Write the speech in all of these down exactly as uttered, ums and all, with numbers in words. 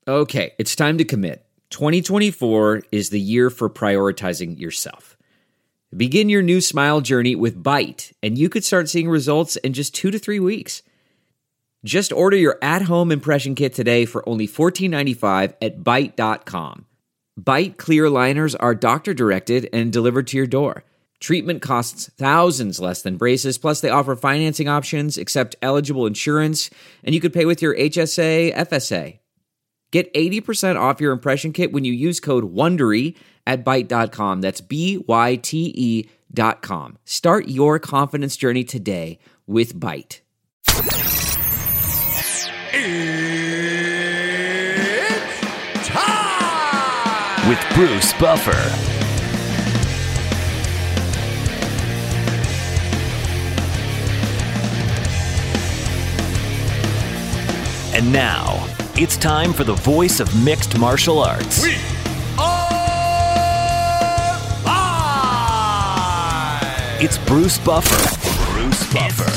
Okay, it's time to commit. twenty twenty-four is the year for prioritizing yourself. Begin your new smile journey with Byte, and you could start seeing results in just two to three weeks. Just order your at-home impression kit today for only fourteen ninety-five at byte dot com. Byte clear aligners are doctor-directed and delivered to your door. Treatment costs thousands less than braces, plus they offer financing options, accept eligible insurance, and you could pay with your H S A, F S A. Get eighty percent off your impression kit when you use code WONDERY at byte dot com. That's B Y T E dot com. Start your confidence journey today with Byte. It's time! With Bruce Buffer. And now, it's time for the voice of mixed martial arts. We are live! It's Bruce Buffer. Bruce Buffer.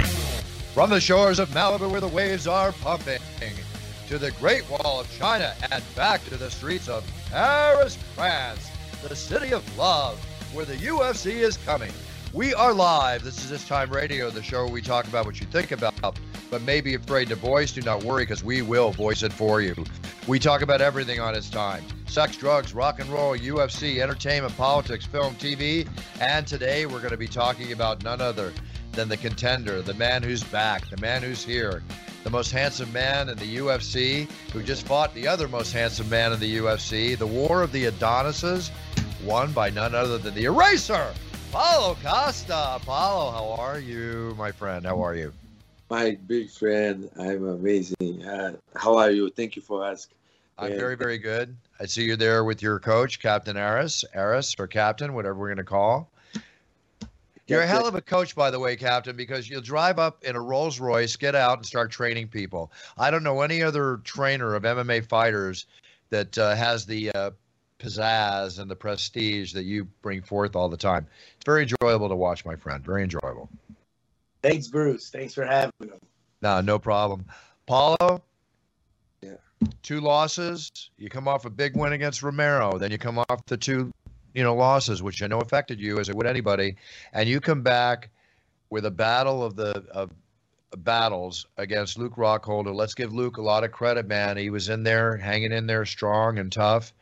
From the shores of Malibu where the waves are pumping, to the Great Wall of China, and back to the streets of Paris, France, the city of love, where the U F C is coming. We are live. This is This Time Radio, the show where we talk about what you think about, but may be afraid to voice. Do not worry, because we will voice it for you. We talk about everything on It's Time. Sex, drugs, rock and roll, U F C, entertainment, politics, film, T V. And today we're going to be talking about none other than the contender, the man who's back, the man who's here, the most handsome man in the U F C, who just fought the other most handsome man in the U F C, the war of the Adonises, won by none other than the Eraser, Paulo Costa. Paulo, how are you, my friend? How are you? My big friend, I'm amazing. Uh, how are you? Thank you for asking. I'm very, very good. I see you there with your coach, Captain Aris, Aris, or Captain, whatever we're going to call. You're a hell of a coach, by the way, Captain, because you'll drive up in a Rolls Royce, get out, and start training people. I don't know any other trainer of M M A fighters that uh, has the uh, pizzazz and the prestige that you bring forth all the time. It's very enjoyable to watch, my friend. Very enjoyable. Thanks, Bruce. Thanks for having me. No, no problem. Paulo? Yeah. Two losses. You come off a big win against Romero. Then you come off the two, you know, losses, which I know affected you as it would anybody. And you come back with a battle of the of battles against Luke Rockholder. Let's give Luke a lot of credit, man. He was in there, hanging in there strong and tough.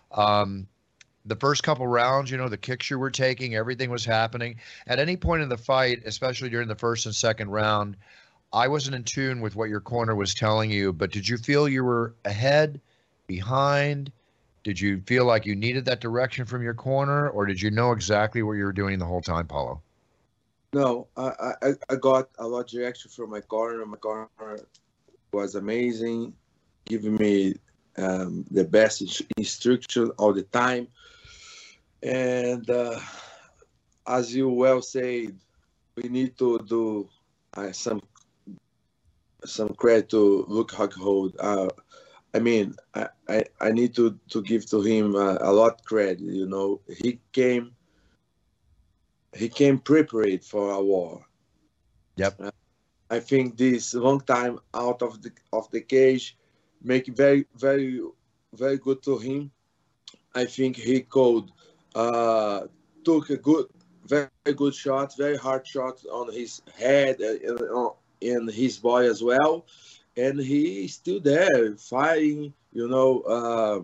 Um, the first couple rounds, you know, the kicks you were taking, everything was happening. At any point in the fight, especially during the first and second round, I wasn't in tune with what your corner was telling you, but did you feel you were ahead, behind? Did you feel like you needed that direction from your corner, or did you know exactly what you were doing the whole time, Paulo? No, I, I, I got a lot of direction from my corner. My corner was amazing, giving me um, the best instruction all the time. And uh, as you well said, we need to do uh, some some credit to Luke Rockhold. Uh, I mean, I, I, I need to, to give to him uh, a lot credit. You know, he came he came prepared for a war. Yep. Uh, I think this long time out of the of the cage make it very very very good to him. I think he could uh, took a good very good shot, very hard shot on his head and uh, in his body as well. And he's still there fighting, you know, uh,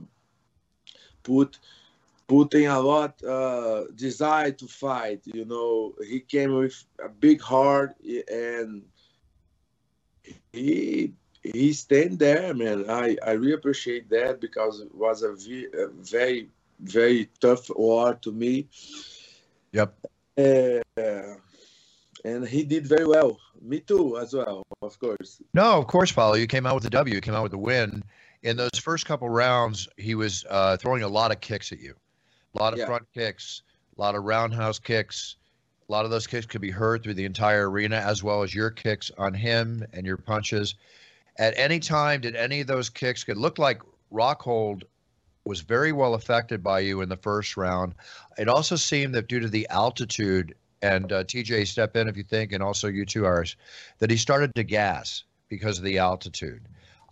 put putting a lot uh, desire to fight. You know, he came with a big heart, and he he stayed there, man. I, I really appreciate that, because it was a, v- a very very tough war to me. Yep. Uh, and he did very well. Me too, as well, of course. No, of course, Paulo. You came out with the W. You came out with the win. In those first couple rounds, he was uh, throwing a lot of kicks at you. A lot of Yeah. front kicks, a lot of roundhouse kicks. A lot of those kicks could be heard through the entire arena, as well as your kicks on him and your punches. At any time, did any of those kicks, it looked like Rockhold was very well affected by you in the first round. It also seemed that due to the altitude, and uh, T J, step in if you think, and also you too, Aris, that he started to gas because of the altitude.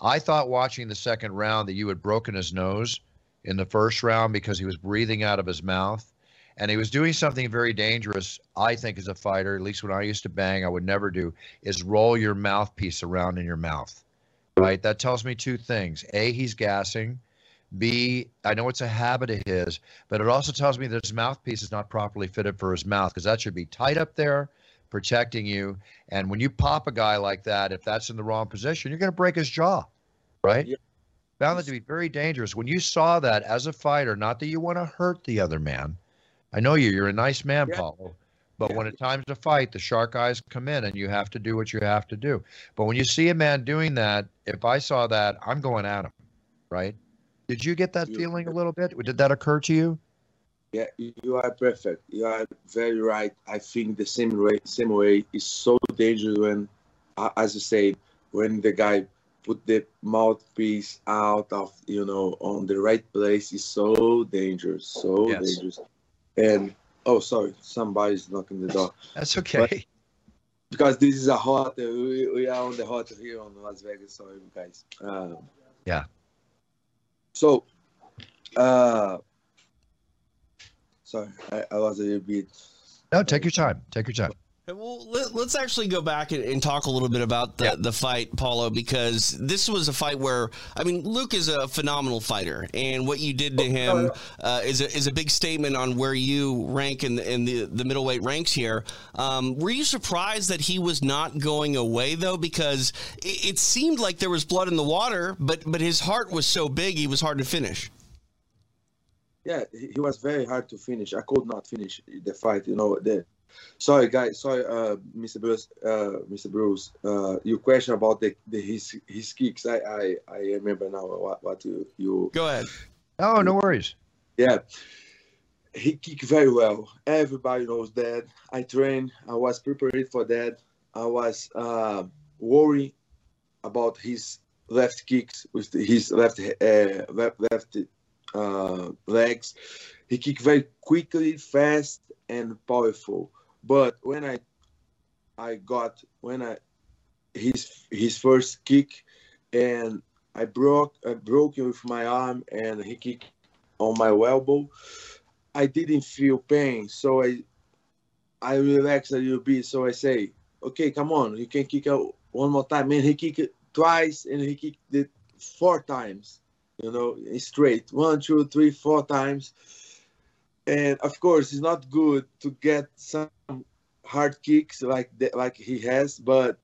I thought watching the second round that you had broken his nose in the first round because he was breathing out of his mouth. And he was doing something very dangerous, I think, as a fighter, at least when I used to bang, I would never do, is roll your mouthpiece around in your mouth, right? That tells me two things. A, he's gassing. B, I know it's a habit of his, but it also tells me that his mouthpiece is not properly fitted for his mouth, because that should be tight up there, protecting you. And when you pop a guy like that, if that's in the wrong position, you're going to break his jaw, right? Yeah. Found that to be very dangerous. When you saw that as a fighter, not that you want to hurt the other man, I know you. You're a nice man, yeah. Paulo. But yeah. when it's time to fight, the shark eyes come in, and you have to do what you have to do. But when you see a man doing that, if I saw that, I'm going at him, right? Did you get that you, feeling a little bit? Did that occur to you? Yeah, you are perfect. You are very right. I think the same way. Same way. It's so dangerous when, uh, as you say, when the guy put the mouthpiece out of, you know, on the right place. It's so dangerous. So yes. dangerous. And oh, sorry, somebody's knocking the door. That's okay. But because this is a hot, we, we are on the hot here on Las Vegas. Sorry, guys. Um, yeah. So, uh, sorry, I, I was a little bit. No, take your time. Take your time. Well, let, let's actually go back and, and talk a little bit about the, yeah. the fight, Paulo, because this was a fight where, I mean, Luke is a phenomenal fighter, and what you did to him uh, is, a, is a big statement on where you rank in the, in the, the middleweight ranks here. Um, were you surprised that he was not going away, though? Because it, it seemed like there was blood in the water, but, but his heart was so big, he was hard to finish. Yeah, he was very hard to finish. I could not finish the fight, you know, the Sorry, guys. Sorry, uh, Mister Bruce. Uh, Mister Bruce. Uh, your question about the, the his his kicks. I, I, I remember now what, what you you. Go ahead. Oh, no worries. Yeah, he kicked very well. Everybody knows that. I trained. I was prepared for that. I was uh, worried about his left kicks with his left uh, left left uh, legs. He kicked very quickly, fast, and powerful. But when I, I got when I, his his first kick, and I broke I broke it with my arm, and he kicked on my elbow. I didn't feel pain, so I, I relaxed a little bit. So I say, okay, come on, you can kick out one more time. And he kicked it twice, and he kicked it four times. You know, straight one, two, three, four times. And of course, it's not good to get some hard kicks like that, like he has, but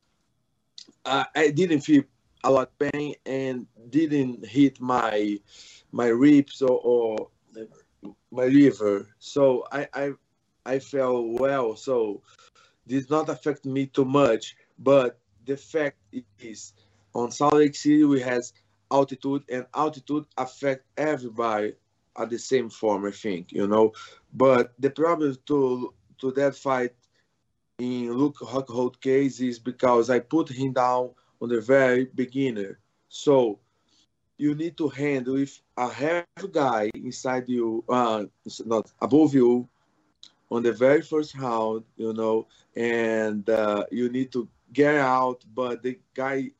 uh, I didn't feel a lot of pain and didn't hit my my ribs or, or my liver. So I, I I felt well. So this not affect me too much. But the fact is, on Salt Lake City we has altitude, and altitude affect everybody at the same form, I think, you know. But the problem to to that fight in Luke Rockhold case is because I put him down on the very beginner. So you need to handle if a heavy guy inside you, uh, not above you, on the very first round, you know, and uh, you need to get out. But the guy,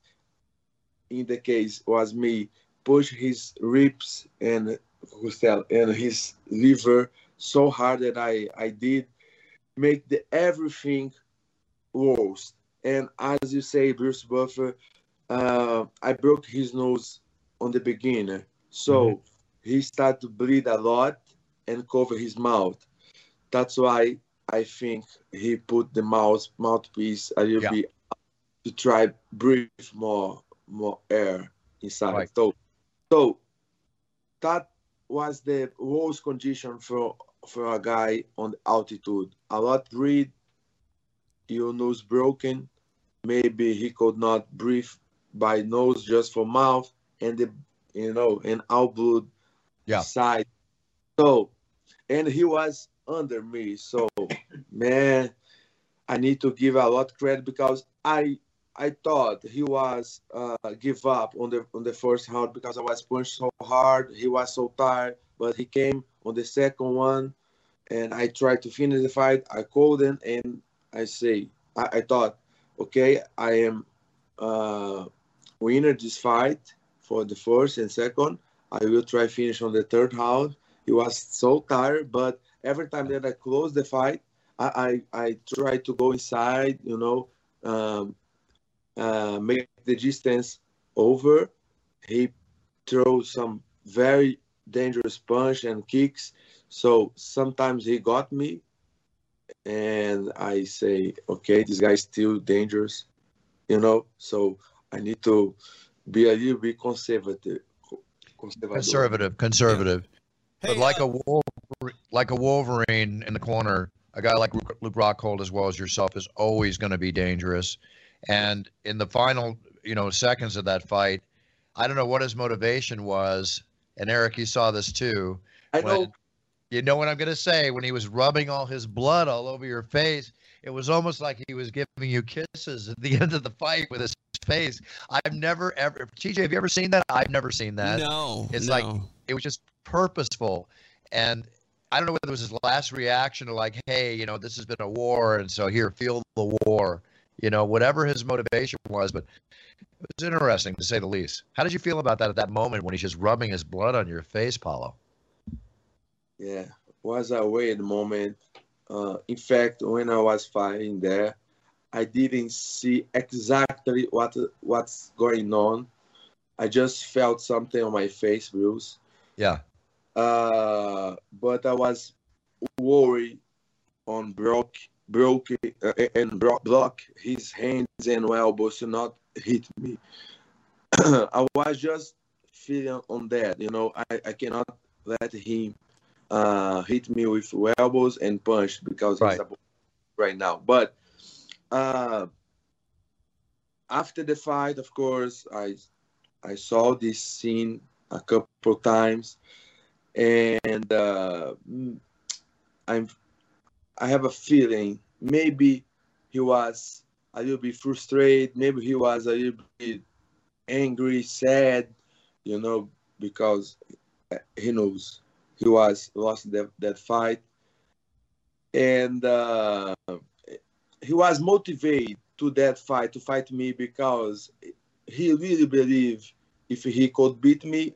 in the case was me, push his ribs and and his liver so hard that I, I did make the everything worse. And as you say, Bruce Buffer, uh, I broke his nose on the beginning. So mm-hmm. he started to bleed a lot and cover his mouth. That's why I think he put the mouth mouthpiece a little yeah. bit to try breathe more more air inside. Right. So, so that was the worst condition for for a guy on altitude. A lot breathe, your nose broken. Maybe he could not breathe by nose, just for mouth, and the you know and out blood yeah. side. So, and he was under me. So, man, I need to give a lot of credit because I. I thought he was uh, give up on the on the first round because I was punched so hard. He was so tired, but he came on the second one, and I tried to finish the fight. I called him, and I say, I, I thought, okay, I am uh, winner this fight for the first and second. I will try finish on the third round. He was so tired, but every time that I close the fight, I, I, I try to go inside, you know, um, uh, make the distance over. He throws some very dangerous punch and kicks. So sometimes he got me, and I say, okay, this guy's still dangerous, you know. So I need to be a little bit conservative. Conservative, conservative. Hey, but like uh, a Wolverine, like a Wolverine in the corner, a guy like Luke Rockhold as well as yourself is always going to be dangerous. And in the final, you know, seconds of that fight, I don't know what his motivation was. And Eric, you saw this too. I when, know. You know what I'm going to say? When he was rubbing all his blood all over your face, it was almost like he was giving you kisses at the end of the fight with his face. I've never ever. T J, have you ever seen that? I've never seen that. No, It's no. like it was just purposeful. And I don't know whether it was his last reaction to like, hey, you know, this has been a war, and so here, feel the war. You know, whatever his motivation was, but it was interesting to say the least. How did you feel about that at that moment when he's just rubbing his blood on your face, Paulo? Yeah, was a weird moment. Uh, in fact, when I was fighting there, I didn't see exactly what what's going on. I just felt something on my face, Bruce. Yeah. Uh, but I was worried on broke, broke uh, and bro- block his hands and elbows to not hit me. I was just feeling on that, you know. I, I cannot let him uh, hit me with elbows and punch because Right. he's a right now. But uh, after the fight, of course, I I saw this scene a couple times, and uh, I'm I have a feeling maybe he was a little bit frustrated, maybe he was a little bit angry, sad, you know, because he knows he was lost that, that fight, and uh, he was motivated to that fight to fight me because he really believed if he could beat me,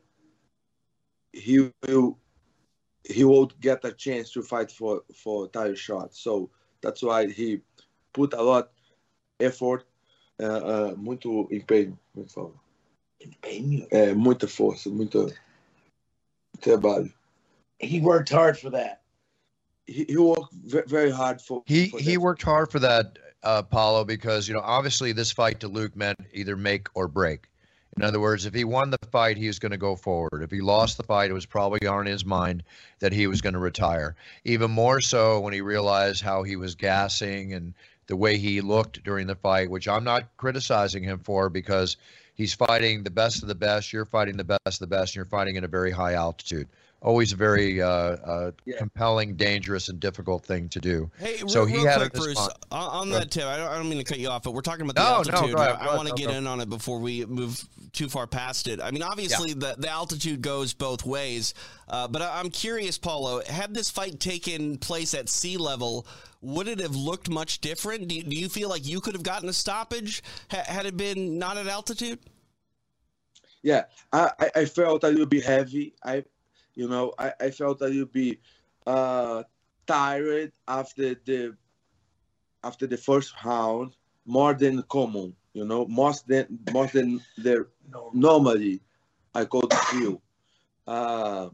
he will he would get a chance to fight for for title shot. So that's why he put a lot effort, uh, uh, muito empenho, como fala? Empenho. É, muita força, muito trabalho. He worked hard for that. He, he worked ve- very hard for. He for he that. worked hard for that, uh, Paulo, because, you know, obviously this fight to Luke meant either make or break. In other words, if he won the fight, he was going to go forward. If he lost the fight, it was probably on his mind that he was going to retire. Even more so when he realized how he was gassing and the way he looked during the fight, which I'm not criticizing him for because he's fighting the best of the best. You're fighting the best of the best, and you're fighting at a very high altitude. Always a very uh, uh, Yeah. compelling, dangerous, and difficult thing to do. Hey, So real, he real had quick, a Bruce, response. on, on Go that tip, I don't, I don't mean to cut you off, but we're talking about No, the no, altitude. go ahead, I, go I ahead, want to no, get no. in on it before we move too far past it. I mean, obviously, the, the altitude goes both ways, uh, but I, I'm curious, Paulo, had this fight taken place at sea level, would it have looked much different? Do you, do you feel like you could have gotten a stoppage ha, had it been not at altitude? Yeah, I, I, I felt a little bit heavy. I, you know, I, I felt a little bit uh, tired after the after the first round, more than common. You know, more than more than the normally I could feel. Uh,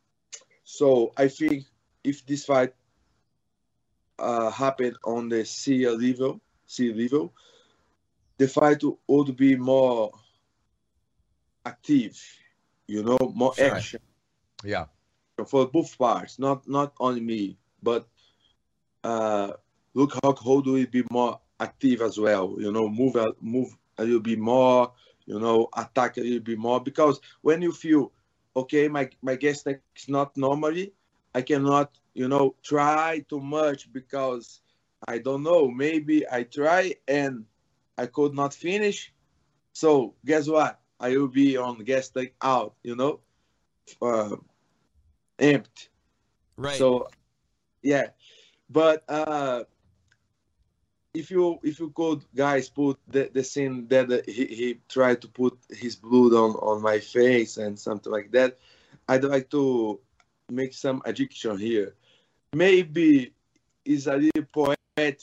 so I think if this fight uh, happened on the sea level, sea level, the fight would be more active, you know, more Sure. action Yeah. for both parts, not not only me, but uh, look how Hold will be more active as well, you know, move a, move a little bit more, you know, attack a little bit more, because when you feel, okay, my, my guest is not normally, I cannot, you know, try too much because I don't know, maybe I try and I could not finish. So guess what? I will be on guest tank out, you know, uh, empty. Right. So, yeah. But uh, if you if you could guys put the, the scene that uh, he, he tried to put his blood on, on my face and something like that, I'd like to make some addiction here. Maybe it's a little poetic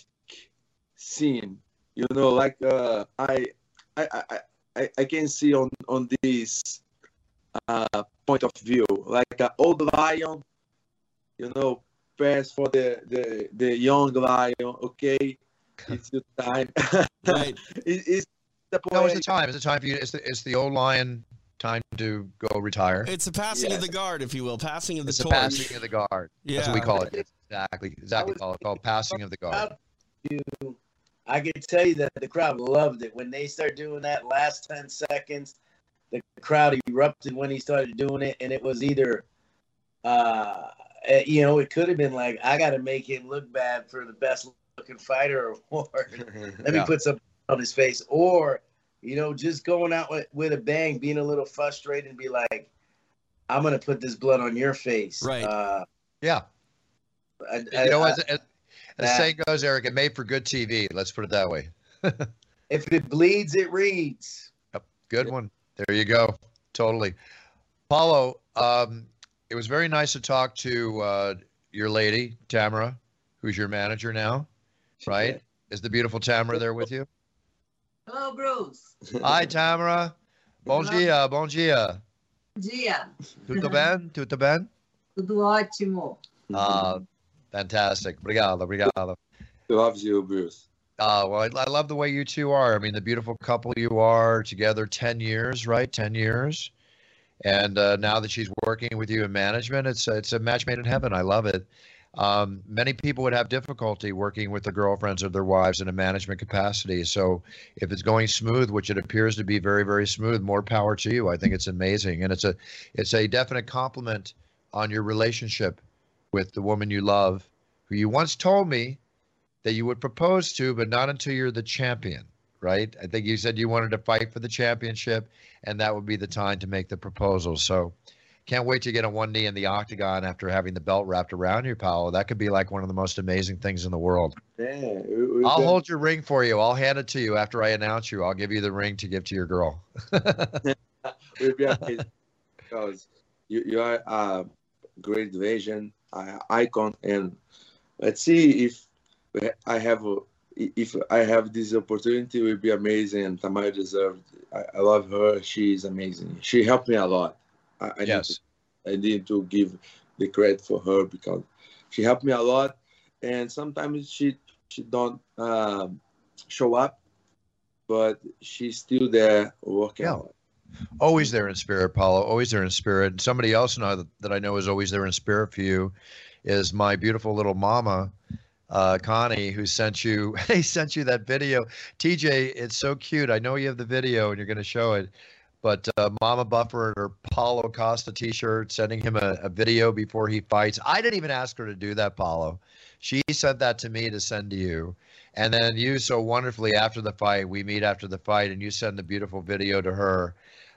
scene, you know, like uh, I, I I I I can see on on this uh, point of view, like an old lion, you know, pass for the the the young lion. Okay. It's your time. Right. it, it's the point. No, it's the time. It's the time for you. It's the, it's the old lion time to go retire. It's a passing Yeah. of the guard, if you will, passing of the It's the torch. passing of the guard. That's what we Yeah. call it. Exactly. Exactly. Call it called passing of the guard. You, I can tell you that the crowd loved it when they started doing that last ten seconds. The crowd erupted when he started doing it, and it was either, uh, eh, you know, it could have been like, I got to make him look bad for the best looking fighter, or let me Yeah. put something on his face, or you know, just going out with, with a bang, being a little frustrated, and be like, I'm gonna put this blood on your face. Right. Uh, Yeah. I, You know, I- as, as, as the that- saying goes, Eric, it made for good T V. Let's put it that way. if it bleeds, it reads. Good one. There you go. Totally. Paulo, um, it was very nice to talk to uh, your lady, Tamara, who's your manager now, right? Is the beautiful Tamara there with you? Hello, Bruce. Hi, Tamara. Bom dia, bom dia. Bom dia. Tudo bem? Tudo bem? Tudo ótimo. Uh, fantastic. Obrigado, obrigado. Loves you, Bruce. Uh, well, I, I love the way you two are. I mean, the beautiful couple you are together ten years, right? ten years. And uh, now that she's working with you in management, it's, it's a match made in heaven. I love it. Um, many people would have difficulty working with the girlfriends of their wives in a management capacity. So if it's going smooth, which it appears to be very, very smooth, more power to you. I think it's amazing. And it's a, it's a definite compliment on your relationship with the woman you love, who you once told me that you would propose to, but not until you're the champion, right? I think you said you wanted to fight for the championship, and that would be the time to make the proposal. So can't wait to get on one knee in the octagon after having the belt wrapped around you, Paolo. That could be like one of the most amazing things in the world. Yeah, we, we I'll can- hold your ring for you. I'll hand it to you after I announce you. I'll give you the ring to give to your girl. we'll be amazing because you, you are a great vision, uh, icon, and let's see if I have a, if I have this opportunity. It will be amazing, and Tamara deserved. I, I love her. She is amazing. She helped me a lot. I, I Yes. Need to, I need to give the credit for her because she helped me a lot, and sometimes she she don't um, show up, but she's still there working. Yeah. out. Always there in spirit, Paulo. Always there in spirit. Somebody else know that, that I know is always there in spirit for you is my beautiful little mama, uh, Connie, who sent you. He sent you that video. T J, it's so cute. I know you have the video and you're going to show it. But uh, Mama Buffer and her Paulo Costa T-shirt, sending him a, a video before he fights. I didn't even ask her to do that, Paulo. She sent that to me to send to you. And then you so wonderfully after the fight, we meet after the fight, and you send the beautiful video to her.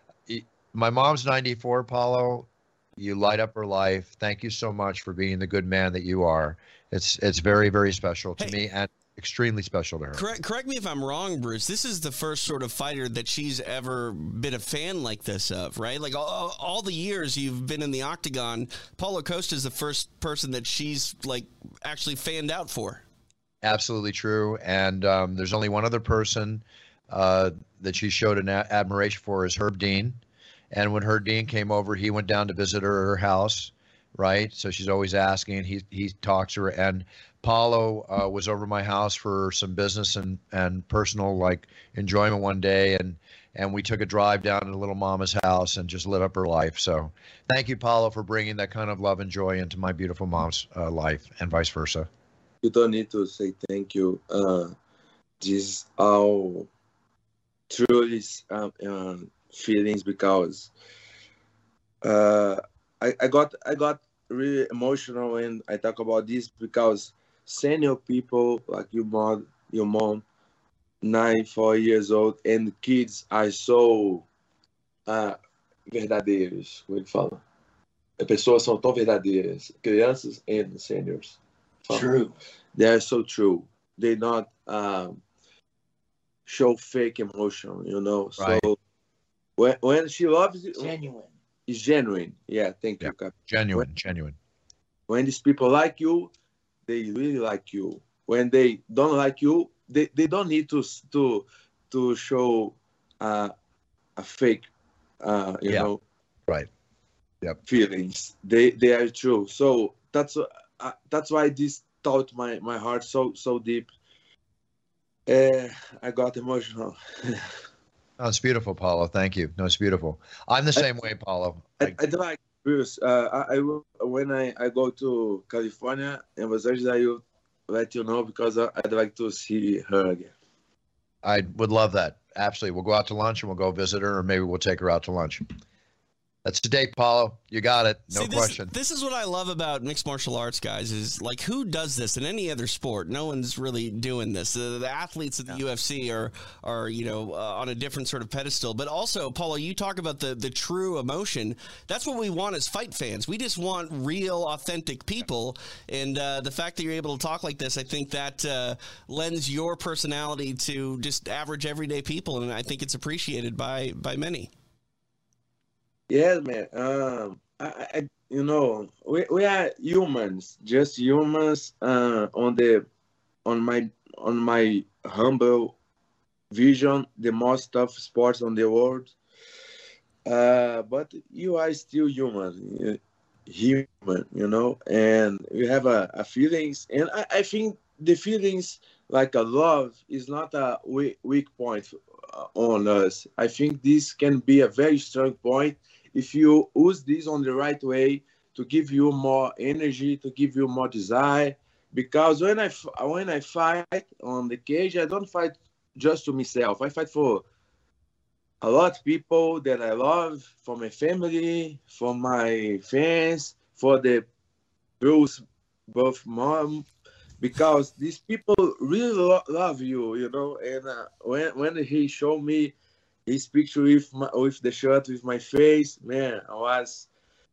My mom's ninety-four, Paulo. You light up her life. Thank you so much for being the good man that you are. It's it's very, very special to Hey. me and extremely special to her. Correct, correct me if I'm wrong, Bruce. This is the first sort of fighter that she's ever been a fan like this of, right? Like all, all the years you've been in the octagon, Paulo Costa is the first person that she's like actually fanned out for. Absolutely true. And um, there's only one other person uh, that she showed an a- admiration for is Herb Dean. And when Herb Dean came over, he went down to visit her at her house, right? So she's always asking. He he talks to her. And Paulo uh, was over my house for some business and, and personal like enjoyment one day, and and we took a drive down to Little Mama's house and just lit up her life. So thank you, Paulo, for bringing that kind of love and joy into my beautiful mom's uh, life, and vice versa. You don't need to say thank you. Uh, this all truly um, um, feelings because uh, I, I got I got really emotional when I talk about this because senior people like your mom, your mom, ninety-four years old, and kids are so uh, verdadeiros. Como ele fala? As pessoas são tão verdadeiras, crianças and seniors. True. They are so true. They not um, show fake emotion, you know. Right. So when when she loves you, Genuine. it's genuine. Yeah, thank Yeah. you, Cap. Genuine, When, genuine. when these people like you, they really like you. When they don't like you, they, they don't need to to to show uh, a fake, uh, you Yeah. know, Right. Yep. feelings. They they are true. So that's uh, that's why this taught my my heart so so deep. Uh, I got emotional. Oh, it's beautiful, Paulo. Thank you. No, it's beautiful. I'm the same way, Paulo. I, I, I don't like Bruce. Uh, I, I will- when I, I go to California and Los Angeles, I will let you know because I, I'd like to see her again. I would love that. Absolutely. We'll go out to lunch and we'll go visit her, or maybe we'll take her out to lunch. That's the date, Paulo. You got it. No See, this, question. This is what I love about mixed martial arts, guys, is like who does this in any other sport? No one's really doing this. The, the athletes at the U F C are, are you know, uh, on a different sort of pedestal. But also, Paulo, you talk about the, the true emotion. That's what we want as fight fans. We just want real, authentic people. And uh, the fact that you're able to talk like this, I think that uh, lends your personality to just average, everyday people. And I think it's appreciated by, by many. Yeah, man. Um, I, I you know, we, we are humans, just humans. Uh, on the, on my on my humble vision, the most tough sports on the world. Uh, but you are still human, human, you know, and you have a, a feelings, and I, I think the feelings like a love is not a weak, weak point on us. I think this can be a very strong point if you use this on the right way to give you more energy, to give you more desire. Because when I when I fight on the cage, I don't fight just to myself. I fight for a lot of people that I love, for my family, for my fans, for the Bruce, both mom, because these people really lo- love you, you know. And uh, when when he showed me his picture with my, with the shirt with my face, man, I was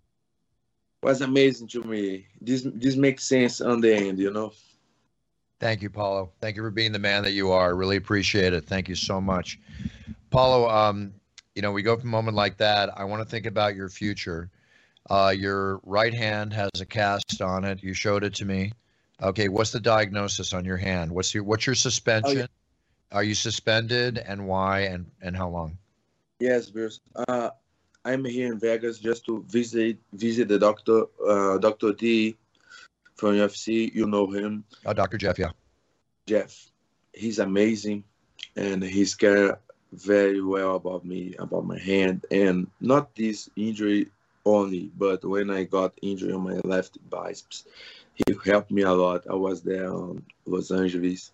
was amazing to me. This this makes sense on the end, you know. Thank you, Paulo. Thank you for being the man that you are. Really appreciate it. Thank you so much. Paulo, um, you know, we go from a moment like that. I want to think about your future. Uh, your right hand has a cast on it. You showed it to me. Okay, what's the diagnosis on your hand? What's your what's your suspension? Oh, yeah. Are you suspended, and why, and, and how long? Yes, Bruce. Uh, I'm here in Vegas just to visit visit the doctor, uh, Doctor D from U F C. You know him, Uh, Doctor Jeff, yeah. Jeff. He's amazing, and he's care very well about me, about my hand, and not this injury only, but when I got injury on my left biceps, he helped me a lot. I was there in Los Angeles.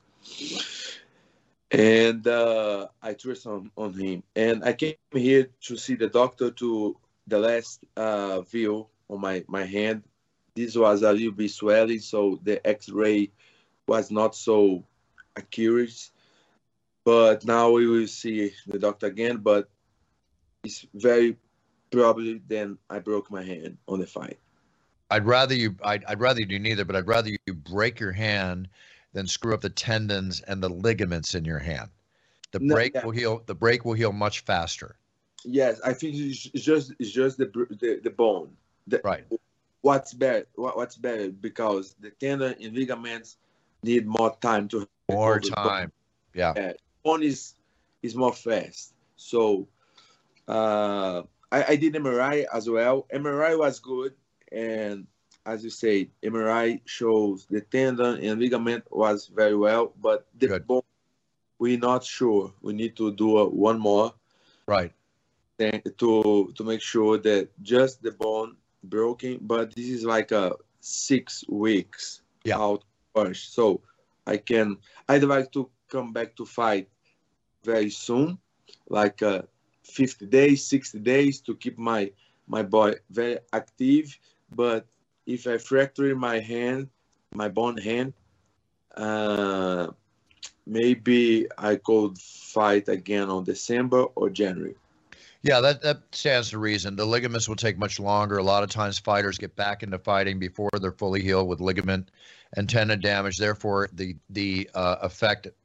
And uh, I trust on, on him. And I came here to see the doctor to the last uh, view on my, my hand. This was a little bit swelling, so the x-ray was not so accurate. But now we will see the doctor again, but it's very probably then I broke my hand on the fight. I'd rather you I'd, I'd rather you do neither, but I'd rather you break your hand than screw up the tendons and the ligaments in your hand. The No, break yeah. will heal. The break will heal much faster. Yes, I think it's it's just it's just the br- the, the bone. The, Right. What's better? What, what's better? Because the tendon and ligaments need more time to More recover. time. Yeah. Yeah, bone is is more fast. So uh, I, I did M R I as well. M R I was good, and as you say, M R I shows the tendon and ligament was very well, but the Good. bone we're not sure. We need to do uh, one more Right. thing to to make sure that just the bone broken. But this is like a six weeks Yeah. out first, so I can. I'd like to come back to fight very soon, like uh, fifty days, sixty days to keep my my body very active. But if I fracture my hand, my bone hand, uh, maybe I could fight again on December or January. Yeah, that, that stands to reason. The ligaments will take much longer. A lot of times fighters get back into fighting before they're fully healed with ligament and tendon damage. Therefore, the the uh, effect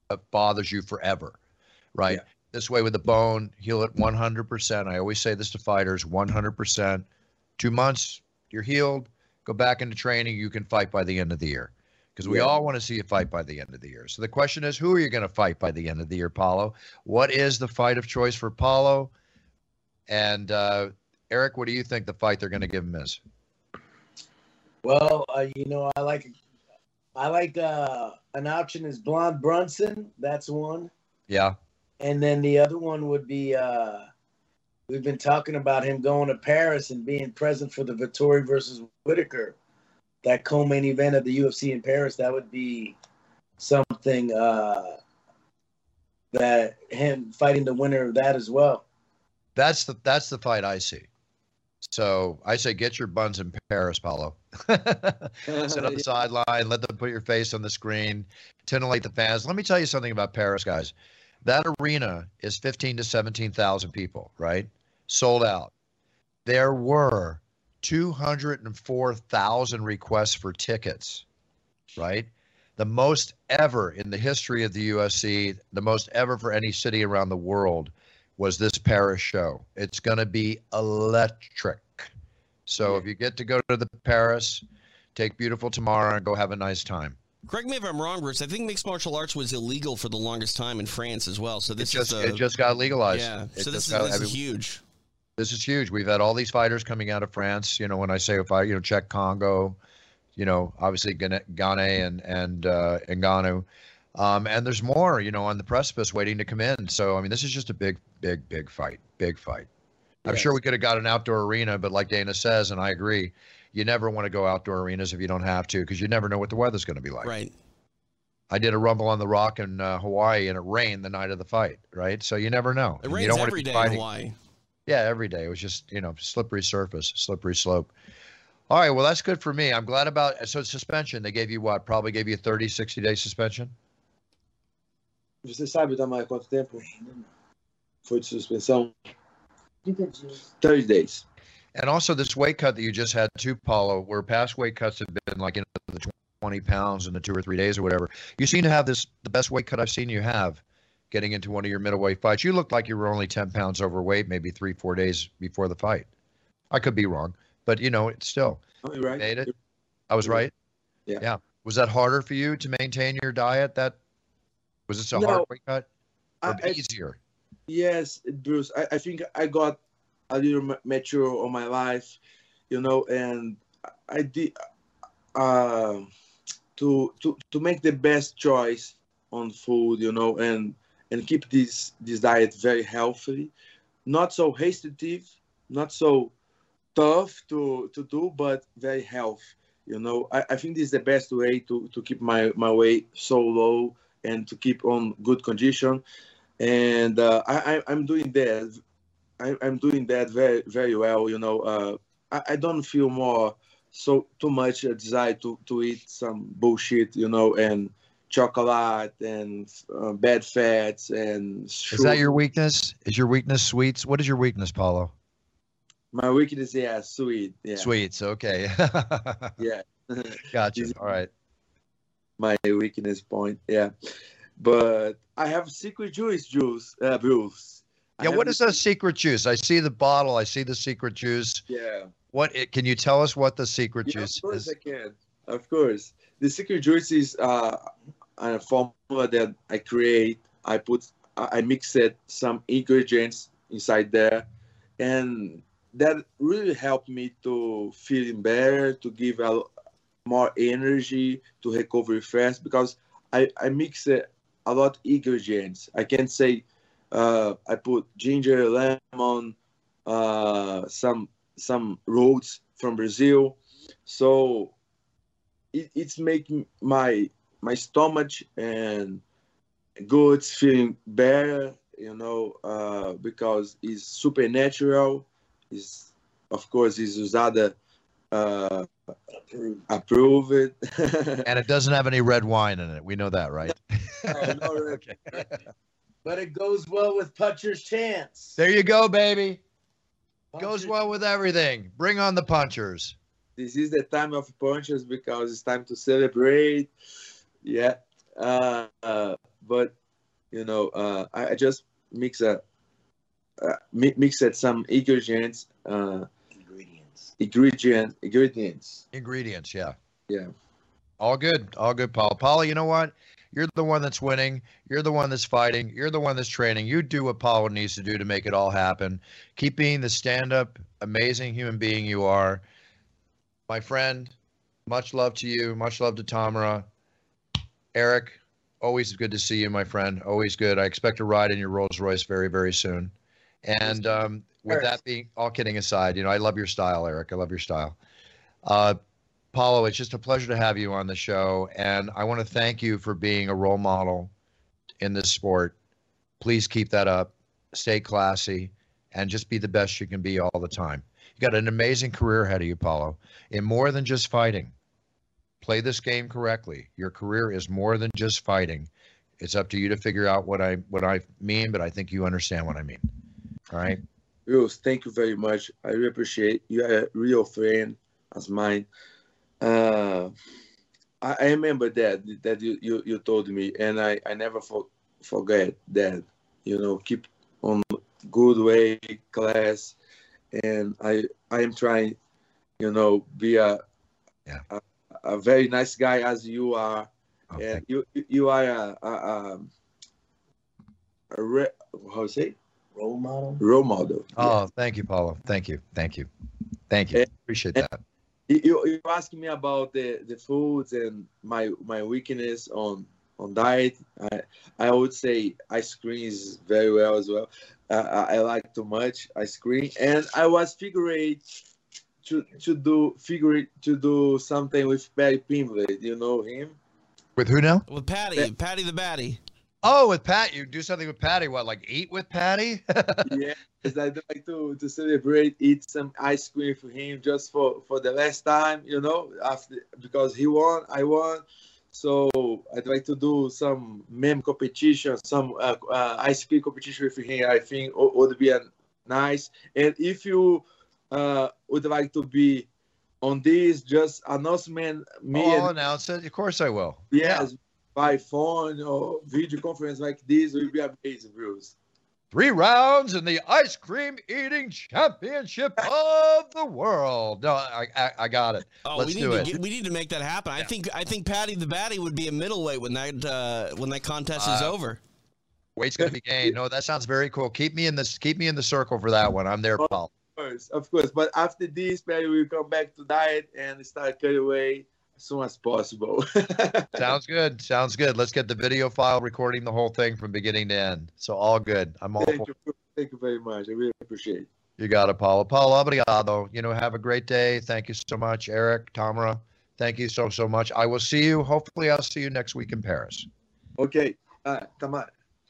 bothers you forever, right? Yeah. This way with the bone, heal it one hundred percent. I always say this to fighters, one hundred percent. Two months, you're healed. Go back into training. You can fight by the end of the year because we Yeah. all want to see you fight by the end of the year. So the question is, who are you going to fight by the end of the year, Paulo? What is the fight of choice for Paulo? And uh, Eric, what do you think the fight they're going to give him is? Well, uh, you know, I like I like uh, an option is Blonde Brunson. That's one. Yeah. And then the other one would be uh, we've been talking about him going to Paris and being present for the Vettori versus Whitaker, that co-main event of the U F C in Paris. That would be something uh, that him fighting the winner of that as well. That's the that's the fight I see. So I say get your buns in Paris, Paulo. Sit on the sideline, let them put your face on the screen, titillate the fans. Let me tell you something about Paris, guys. That arena is fifteen to seventeen thousand people, right? Sold out. There were two hundred four thousand requests for tickets, right? The most ever in the history of the U F C, the most ever for any city around the world was this Paris show. It's going to be electric. So Yeah. if you get to go to the Paris, take beautiful tomorrow and go have a nice time. Correct me if I'm wrong, Bruce. I think mixed martial arts was illegal for the longest time in France as well. So It this just is a, it just got legalized. yeah. It So this just is, got- this I is mean, huge. This is huge. We've had all these fighters coming out of France. You know, when I say a fight, you know, Czech Congo, you know, obviously Ghana Ghana and and uh, Ngannou. Um, and there's more, you know, on the precipice waiting to come in. So I mean, this is just a big, big, big fight. Big fight. I'm Yes. sure we could have got an outdoor arena, but like Dana says, and I agree, you never want to go outdoor arenas if you don't have to, because you never know what the weather's going to be like. Right. I did a Rumble on the Rock in uh, Hawaii, and it rained the night of the fight, right? So you never know. It And you rains don't wanna every be day fighting- in Hawaii. Yeah, every day. It was just, you know, slippery surface, slippery slope. All right, well, that's good for me. I'm glad about so suspension. They gave you what? Probably gave you a thirty, sixty day suspension? Você sabe, Damar, quanto tempo foi de suspensão? trinta dias. thirty days. And also this weight cut that you just had too, Paulo, where past weight cuts have been like, you know, the twenty pounds in the two or three days or whatever. You seem to have this, the best weight cut I've seen you have getting into one of your middleweight fights. You looked like you were only ten pounds overweight, maybe three, four days before the fight. I could be wrong, but you know, it's still, Oh, you're right. made it. I was Yeah. right. Yeah. Yeah. Was that harder for you to maintain your diet? That was this a No. hard weight cut or I- I- easier? Yes, Bruce. I, I think I got a little ma- mature on my life, you know, and I did uh, to to to make the best choice on food, you know, and and keep this this diet very healthy, not so restrictive, not so tough to to do, but very healthy. You know, I, I think this is the best way to to keep my my weight so low and to keep on good condition. And uh, I, I I'm doing that. I, I'm doing that very very well. You know, uh, I, I don't feel more so too much a desire to to eat some bullshit. You know, and chocolate and uh, bad fats and. Is that your weakness? Is your weakness sweets? What is your weakness, Paulo? My weakness? Yeah, sweet. Yeah, Sweets. Okay. yeah. Gotcha. All right. My weakness point. Yeah, but I have secret juice, juice, uh, Bruce. I Yeah. have What the- is a secret juice? I see the bottle. I see the secret juice. Yeah. What it, can you tell us what the secret Yeah, juice of course is? I can. Of course. The secret juice is uh, a formula that I create. I put, I I mix it, some ingredients inside there, and that really helped me to feeling better, to give a, more energy, to recover fast, because I, I mix it a lot ingredients. I can say uh, I put ginger, lemon, uh, some some roots from Brazil, so it, it's making my my stomach and goods feeling better, you know, uh, because it's supernatural. Is of course is usada uh, approved. And it doesn't have any red wine in it. We know that, right? Oh, no, red- Okay. But it goes well with Puncher's Chance. There you go, baby. Goes Puncher's- well with everything. Bring on the punchers. This is the time of punches because it's time to celebrate. Yeah. Uh, uh, but you know, uh, I, I just mix a uh, mi- mix it some ingredients, uh, Ingredients. ingredient ingredients. Ingredients, yeah. Yeah. All good. All good, Paul. Paulo, you know what? You're the one that's winning. You're the one that's fighting. You're the one that's training. You do what Paulo needs to do to make it all happen. Keep being the stand-up, amazing human being you are. My friend, much love to you. Much love to Tamara. Eric, always good to see you, my friend. Always good. I expect a ride in your Rolls Royce very, very soon. And um, with that being, all kidding aside, you know, I love your style, Eric. I love your style. Uh, Paulo, it's just a pleasure to have you on the show, and I want to thank you for being a role model in this sport. Please keep that up. Stay classy, and just be the best you can be all the time. You got an amazing career ahead of you, Paulo, in more than just fighting. Play this game correctly. Your career is more than just fighting. It's up to you to figure out what I what I mean, but I think you understand what I mean. All right? Bruce, thank you very much. I really appreciate you. Are a real friend as mine. Uh, I, I remember that that you, you, you told me, and I, I never for, forget that. You know, keep on good way class, and I I am trying, you know, be a yeah. a, a very nice guy as you are, Oh, and you you are a a, a, a re, how to say Role model. role model. Oh, Yeah. thank you, Paulo. Thank you. Thank you. Thank you. And- Appreciate and- that. You, you asking me about the, the foods and my my weakness on on diet. I I would say ice cream is very well as well. Uh, I, I like too much ice cream, and I was figuring to to do figure to do something with Barry Pimblett. You know him? With who now? With Patty, Patty the Batty. Oh, with Pat. You do something with Patty. What, like eat with Patty? Yeah, because I'd like to to celebrate, eat some ice cream for him just for for the last time. You know, after because he won, I won. So I'd like to do some meme competition, some uh, uh, ice cream competition with him. I think w- would be a nice. And if you uh, would like to be on this, just announcement me Oh, I'll and announce it. Of course I will. yes, by phone or video conference like this will be amazing, Bruce. Three rounds in the ice cream eating championship of the world. No, I I, I got it. Oh, Let's we do need it. to get, we need to make that happen. I think I think Patty the Batty would be a middleweight when that uh, when that contest is Uh, over. Weight's gonna be gained. No, that sounds very cool. Keep me in this. Keep me in the circle for that one. I'm there, Paul. Of course, of course. But after this, Barry will come back to diet and start cut away as soon as possible. Sounds good. Sounds good. Let's get the video file recording the whole thing from beginning to end. So all good. I'm all. Thank For- you. Thank you very much. I really appreciate it. You got it, Paulo. Paulo, obrigado. You know, have a great day. Thank you so much, Eric, Tamara. Thank you so so much. I will see you. Hopefully, I'll see you next week in Paris. Okay. Uh, Tamara.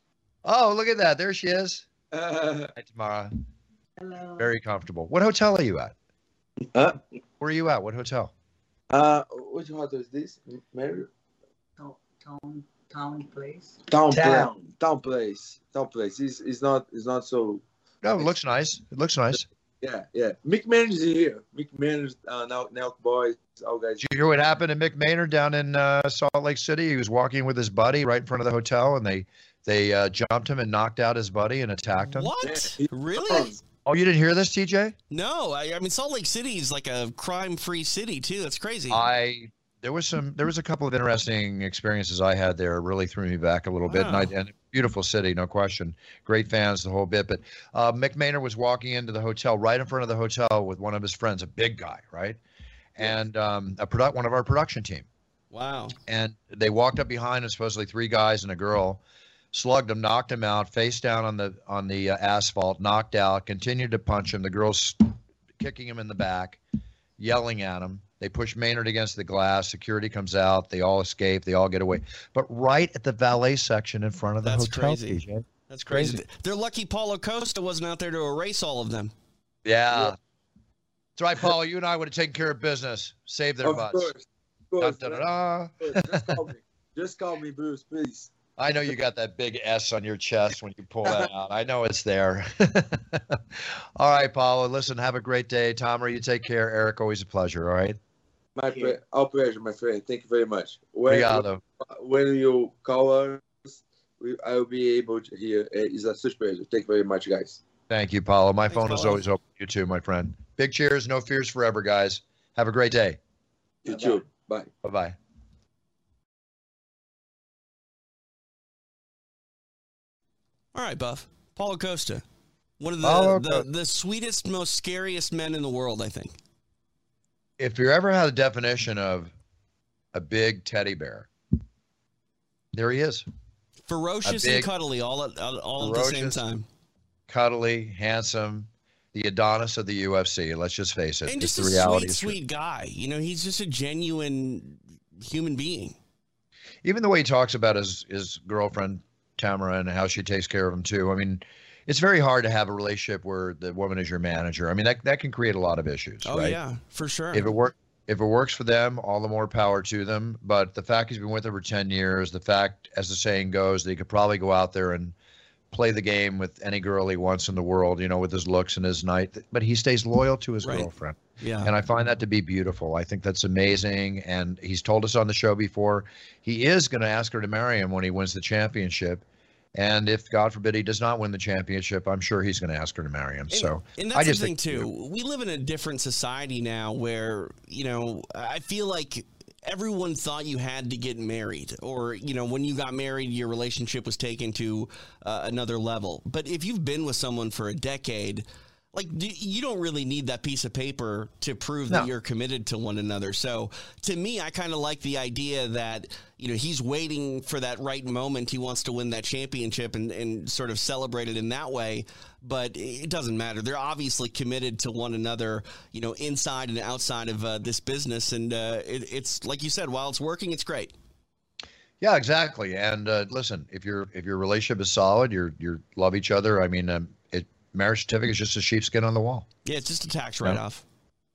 Oh, look at that. There she is. Uh, Hi, Tamara. Hello. Very comfortable. What hotel are you at? uh, Where are you at? What hotel? uh, which hotel is this? Mary? Town, town, town place. Town, Town. Place. Town place. Town place. It's, it's not. It's not so. No, it looks nice. It looks nice. Yeah, yeah. Mick Manners is here. Mick Manners, uh, now, now, boys, all guys. Did you hear what happened to Mick Maynard down in uh, Salt Lake City? He was walking with his buddy right in front of the hotel, and they they uh, jumped him and knocked out his buddy and attacked him. What? Yeah. Really? Oh, you didn't hear this, T J? No, I, I mean Salt Lake City is like a crime-free city too. That's crazy. I there was some there was a couple of interesting experiences I had there. It really threw me back a little bit, and, I, Wow. and beautiful city, no question. Great fans, the whole bit. But uh, Mick Maynard was walking into the hotel right in front of the hotel with one of his friends, a big guy, right, and um, a product one of our production team. Wow. And they walked up behind him, supposedly three guys and a girl, slugged him, knocked him out, face down on the on the uh, asphalt, knocked out, continued to punch him. The girl's kicking him in the back, yelling at him. They push Maynard against the glass. Security comes out. They all escape. They all get away. But right at the valet section in front of the That's hotel, crazy. T J. That's crazy. They're lucky Paulo Costa wasn't out there to erase all of them. Yeah. That's right, Paulo. You and I would have taken care of business, saved their Of butts. course. Of course. Dun, dun, dun, dun. Just call me. Just call me, Bruce, please. I know you got that big S on your chest when you pull that out. I know it's there. All right, Paulo. Listen, have a great day. Tamara, you take care. Eric, always a pleasure. All right. My friend, our pleasure, my friend. Thank you very much. When, Obrigado. when you call us, we, I will be able to hear. It's a such pleasure. Thank you very much, guys. Thank you, Paulo. My Thanks, phone is Paulo. always open. You too, my friend. Big cheers. No fears forever, guys. Have a great day. You too. Bye. Bye-bye. All right, Buff. Paulo Costa. One of the, Paulo the, Co- the sweetest, most scariest men in the world, I think. If you ever had a definition of a big teddy bear, there he is. Ferocious big, and cuddly all at, all at the same ferocious, time. Cuddly, handsome, the Adonis of the U F C. Let's just face it. And It's just the a reality. sweet, sweet guy. You know, he's just a genuine human being. Even the way he talks about his, his girlfriend, Tamara, and how she takes care of him, too. I mean, it's very hard to have a relationship where the woman is your manager. I mean, that, that can create a lot of issues, Oh, right? yeah, for sure. If it work, if it works for them, all the more power to them. But the fact he's been with her for ten years, the fact, as the saying goes, that he could probably go out there and play the game with any girl he wants in the world, you know, with his looks and his night, but he stays loyal to his Right. girlfriend. Yeah. And I find that to be beautiful. I think that's amazing. And he's told us on the show before, he is going to ask her to marry him when he wins the championship. And if, God forbid, he does not win the championship, I'm sure he's going to ask her to marry him. And, so and I that's just the thing, think, too. We live in a different society now where, you know, I feel like everyone thought you had to get married, or, you know, when you got married, your relationship was taken to uh, another level. But if you've been with someone for a decade, like, do, you don't really need that piece of paper to prove No. that you're committed to one another. So to me, I kind of like the idea that, you know, he's waiting for that right moment. He wants to win that championship and, and sort of celebrate it in that way. But it doesn't matter. They're obviously committed to one another, you know, inside and outside of uh, this business. And uh, it, it's like you said, while it's working, it's great. yeah, exactly. And uh, listen, if your if your relationship is solid, you're you love each other. I mean, um, it marriage certificate is just a sheepskin on the wall. Yeah, it's just a tax write-off.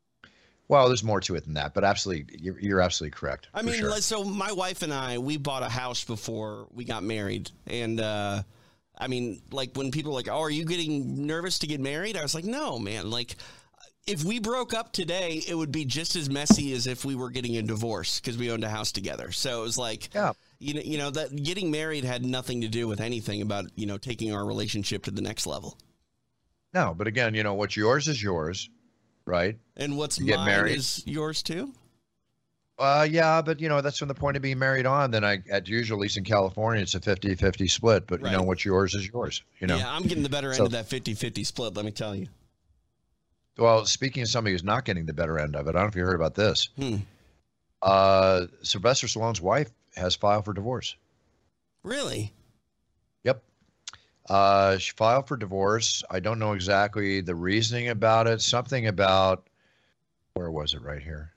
Well, there's more to it than that, but absolutely, you're, you're absolutely correct. I for mean, sure. like, so my wife and I, we bought a house before we got married. And, uh, I mean, like, when people are like, oh, are you getting nervous to get married? I was like, no, man. Like, if we broke up today, it would be just as messy as if we were getting a divorce because we owned a house together. So it was like, Yeah. you know, you know, that getting married had nothing to do with anything about, you know, taking our relationship to the next level. No, but again, you know, what's yours is yours, right? And what's You get mine married. is yours too. Uh, yeah, but you know, that's from the point of being married on. Then I, at usually, at least in California, it's a fifty-fifty split. But you know, Right. what's yours is yours. You know. Yeah, I'm getting the better end So- of that fifty-fifty split, let me tell you. Well, speaking of somebody who's not getting the better end of it, I don't know if you heard about this. Hmm. Uh, Sylvester Stallone's wife has filed for divorce. Really? Yep. Uh, she filed for divorce. I don't know exactly the reasoning about it. Something about, where was it right here?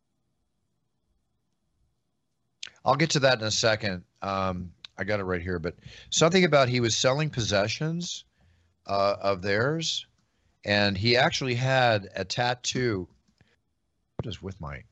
I'll get to that in a second. Um, I got it right here, but something about he was selling possessions uh, of theirs, and he actually had a tattoo. What is with my?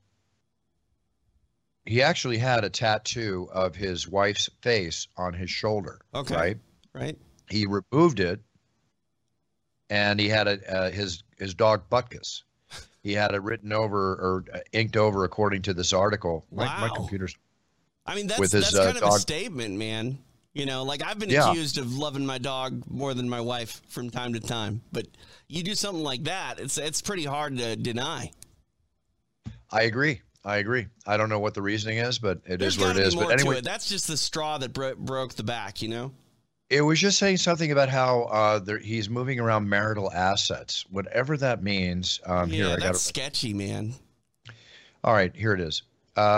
He actually had a tattoo of his wife's face on his shoulder. Okay. Right. Right? He removed it, and he had a uh, his his dog Butkus. He had it written over or uh, inked over, according to this article. My, my Wow. computer's I mean, that's, With his, that's uh, kind of a dog. statement, man. You know, like I've been Yeah. accused of loving my dog more than my wife from time to time, but you do something like that, it's it's pretty hard to deny. I agree. I agree. I don't know what the reasoning is, but it There's is what gotta it be is. more But anyway, to it. That's just the straw that bro- broke the back, you know? it was just saying something about how uh, there, he's moving around marital assets, whatever that means. Um, yeah, here, I got that's it. sketchy, man. All right, here it is.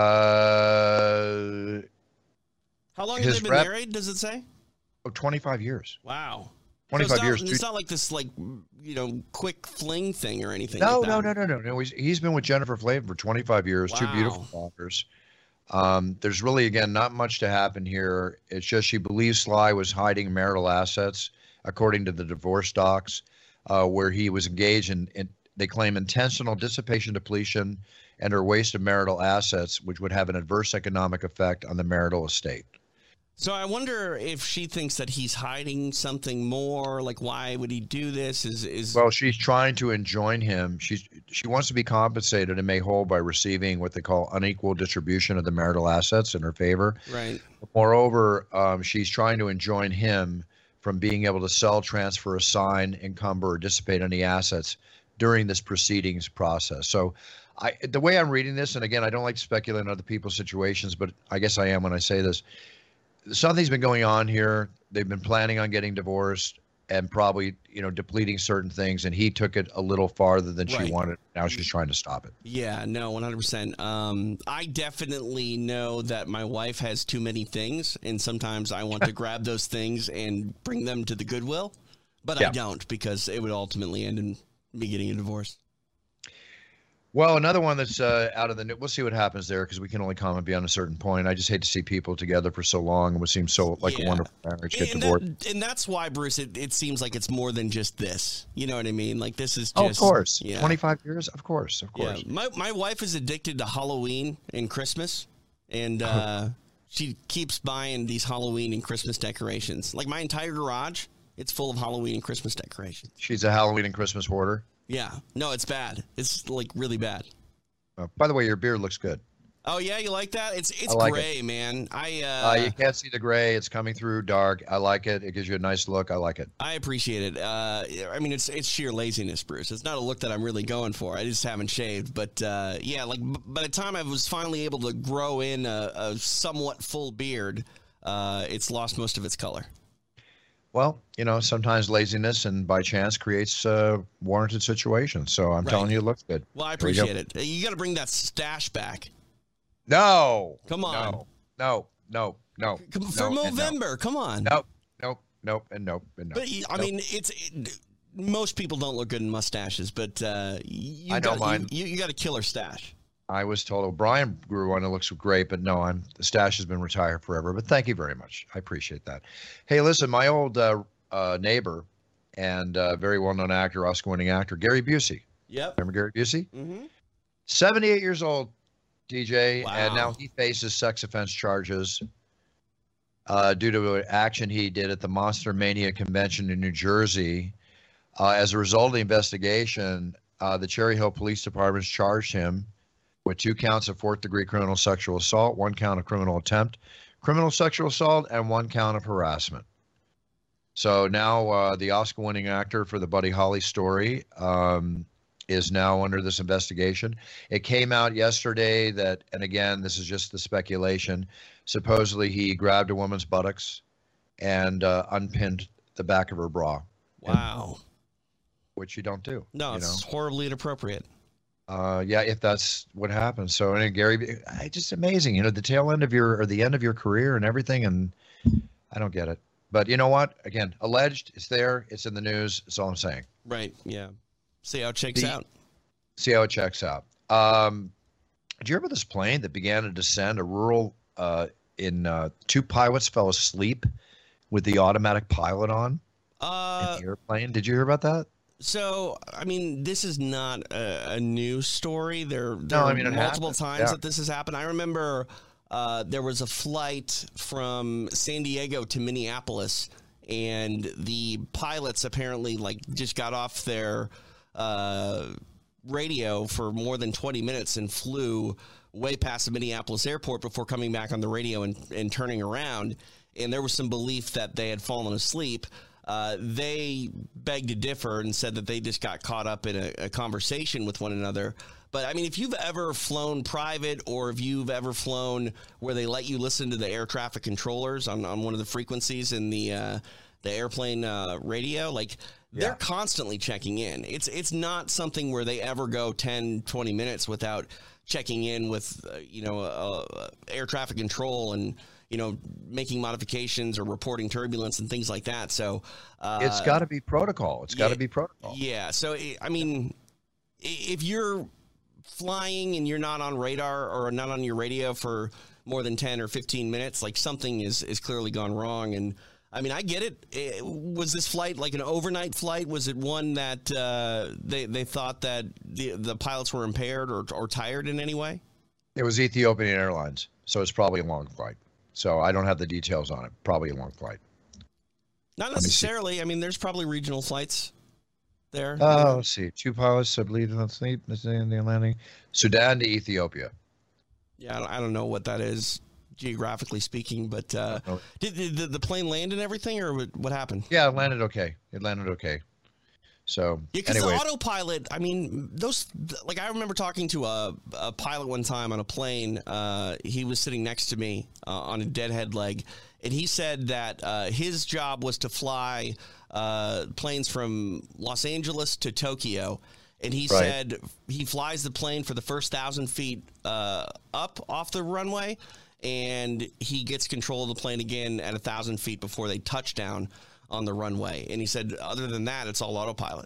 Uh, How long have his they been rep- married, does it say? oh, twenty-five years. Wow. twenty-five so it's not, years. It's Two- not like this, like, you know, quick fling thing or anything. No, like no, that. no, no, no, no. He's, he's been with Jennifer Flavin for twenty-five years, two Wow. beautiful daughters. Um, there's really, again, not much to happen here. It's just she believes Sly was hiding marital assets, according to the divorce docs, uh, where he was engaged in, in, they claim, intentional dissipation, depletion, and or waste of marital assets, which would have an adverse economic effect on the marital estate. So I wonder if she thinks that he's hiding something more. Like, why would he do this? Is is Well, she's trying to enjoin him. She's she wants to be compensated and made whole by receiving what they call unequal distribution of the marital assets in her favor. right? Moreover, um, she's trying to enjoin him from being able to sell, transfer, assign, encumber, or dissipate any assets during this proceedings process. So I, the way I'm reading this, and again, I don't like to speculate on other people's situations, but I guess I am when I say this. Something's been going on here. They've been planning on getting divorced and probably, you know, depleting certain things. And he took it a little farther than Right. she wanted. Now she's trying to stop it. Yeah, no, one hundred percent. Um, I definitely know that my wife has too many things, and sometimes I want to grab those things and bring them to the Goodwill, but I Yeah. don't because it would ultimately end in me getting a divorce. Well, another one that's uh, out of the new, we'll see what happens there because we can only comment beyond a certain point. I just hate to see people together for so long and what seems so like Yeah. a wonderful marriage get And, divorced. that, and that's why, Bruce, it, it seems like it's more than just this. You know what I mean? Like, this is just. Oh, of course. Yeah. twenty-five years? Of course. Of Yeah. course. My, my wife is addicted to Halloween and Christmas, and uh, she keeps buying these Halloween and Christmas decorations. Like, my entire garage, it's full of Halloween and Christmas decorations. She's a Halloween and Christmas hoarder. Yeah. No, it's bad. It's, like, really bad. Uh, by the way, your beard looks good. Oh, yeah? You like that? It's it's I like gray, man. I Uh, uh, you can't see the gray. It's coming through dark. I like it. It gives you a nice look. I like it. I appreciate it. Uh, I mean, it's it's sheer laziness, Bruce. It's not a look that I'm really going for. I just haven't shaved. But, uh, yeah, like, b- by the time I was finally able to grow in a, a somewhat full beard, uh, it's lost most of its color. Well, you know, sometimes laziness and by chance creates uh, warranted situations. So I'm Right. telling you, it looks good. Well, I There we go. appreciate it. You got to bring that stash back. No. Come on. No. No. No. No. Come- For no, and no. November, come on. Nope. Nope. Nope. And nope. And nope. But, I Nope. mean, it's... It, most people don't look good in mustaches, but uh, you I know got, mine. You, you got a killer stash. I was told O'Brien grew one that looks great, but no, I'm the stash has been retired forever. But thank you very much. I appreciate that. Hey, listen, my old uh, uh, neighbor and uh, very well-known actor, Oscar-winning actor, Gary Busey. Yep. Remember Gary Busey? Mm-hmm. seventy-eight years old, D J, and Wow. now he faces sex offense charges uh, due to an action he did at the Monster Mania convention in New Jersey. Uh, as a result of the investigation, uh, the Cherry Hill Police Department charged him with two counts of fourth-degree criminal sexual assault, one count of criminal attempt, criminal sexual assault, and one count of harassment. So now uh, the Oscar-winning actor for the Buddy Holly story um, is now under this investigation. It came out yesterday that, and again, this is just the speculation, supposedly he grabbed a woman's buttocks and uh, unpinned the back of her bra, Wow. which you don't do. No, you know? it's horribly inappropriate. Uh, yeah, if that's what happens. So, and Gary, I just amazing, you know, the tail end of your, or the end of your career and everything. And I don't get it. But you know what? Again, alleged, it's there, it's in the news. That's all I'm saying. Right. Yeah. See how it checks The- out. See how it checks out. Um, do you remember this plane that began to descend a rural, uh, in, uh, two pilots fell asleep with the automatic pilot on Uh, in the airplane? Did you hear about that? So, I mean, this is not a, a new story. There, there No, I are mean, it multiple happened. times Yeah. that this has happened. I remember uh, there was a flight from San Diego to Minneapolis, and the pilots apparently like just got off their uh, radio for more than twenty minutes and flew way past the Minneapolis airport before coming back on the radio and, and turning around. And there was some belief that they had fallen asleep. Uh, they begged to differ and said that they just got caught up in a, a conversation with one another. But I mean, if you've ever flown private or if you've ever flown where they let you listen to the air traffic controllers on, on one of the frequencies in the uh, the airplane uh, radio, like they're Yeah. constantly checking in. It's it's not something where they ever go ten, twenty minutes without checking in with, uh, you know, uh, uh, air traffic control and, you know, making modifications or reporting turbulence and things like that. So uh, It's got to be protocol. It's got to yeah, be protocol. Yeah. So, I- I mean, i- if you're flying and you're not on radar or not on your radio for more than ten or fifteen minutes, like something is, is clearly gone wrong. And I mean, I get it. Eh, Was this flight like an overnight flight? Was it one that uh, they, they thought that the, the pilots were impaired or, or tired in any way? It was Ethiopian Airlines, so it's probably a long flight. So I don't have the details on it. Probably a long flight. Not Let me see. necessarily. I mean, there's probably regional flights there. Oh, let's see. Two pilots, I believe, let's see, in the landing. Sudan to Ethiopia. Yeah, I don't, I don't know what that is geographically speaking, but uh, did, did the, the plane land and everything, or what, what happened? Yeah, it landed okay. It landed okay. So Yeah, because anyway, the autopilot, I mean, those, like, I remember talking to a, a pilot one time on a plane. Uh, he was sitting next to me uh, on a deadhead leg, and he said that uh, his job was to fly uh, planes from Los Angeles to Tokyo. And he Right. said he flies the plane for the first thousand feet uh, up off the runway, and he gets control of the plane again at a thousand feet before they touch down on the runway. And he said, other than that, it's all autopilot.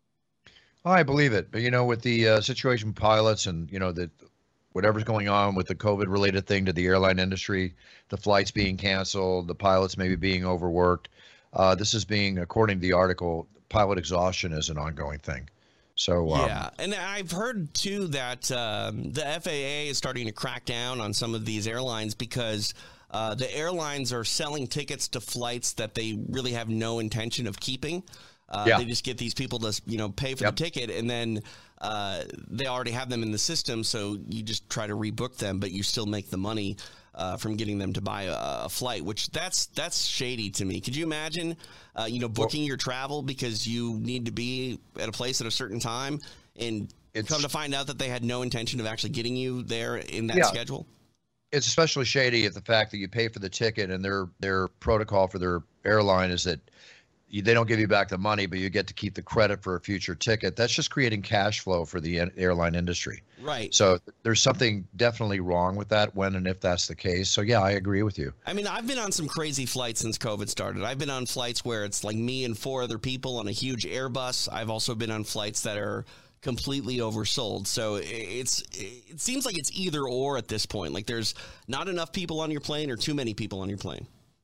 oh, I believe it. But you know, with the uh, situation with pilots and you know that whatever's going on with the COVID related thing to the airline industry, the flights being canceled, the pilots maybe being overworked. Uh, this is being, according to the article, pilot exhaustion is an ongoing thing. So um, Yeah, and I've heard too that um, the F A A is starting to crack down on some of these airlines because uh, the airlines are selling tickets to flights that they really have no intention of keeping. Uh, Yeah. They just get these people to you know pay for Yep. the ticket, and then uh, they already have them in the system, so you just try to rebook them, but you still make the money uh, from getting them to buy a, a flight, which that's that's shady to me. Could you imagine, uh, you know, booking your travel because you need to be at a place at a certain time, and It's- come to find out that they had no intention of actually getting you there in that Yeah. schedule? it's especially shady if the fact that you pay for the ticket and their their protocol for their airline is that you, they don't give you back the money, but you get to keep the credit for a future ticket. That's just creating cash flow for the en- airline industry. Right. So there's something definitely wrong with that when and if that's the case. So yeah, I agree with you. I mean, I've been on some crazy flights since COVID started. I've been on flights where it's like me and four other people on a huge Airbus. I've also been on flights that are completely oversold. So i- it's it seems like it's either or at this point. Like there's not enough people on your plane or too many people on your plane.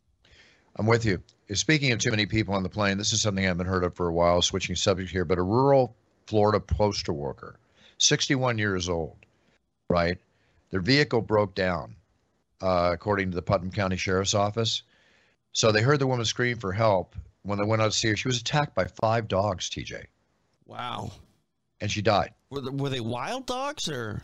I'm with you. Speaking of too many people on the plane, this is something I haven't heard of for a while, switching subject here, but a rural Florida postal worker, sixty-one years old, right? Their vehicle broke down, uh, according to the Putnam County Sheriff's Office. So they heard the woman scream for help. When they went out to see her, she was attacked by five dogs, T J, Wow. and she died. Were they, were they wild dogs or?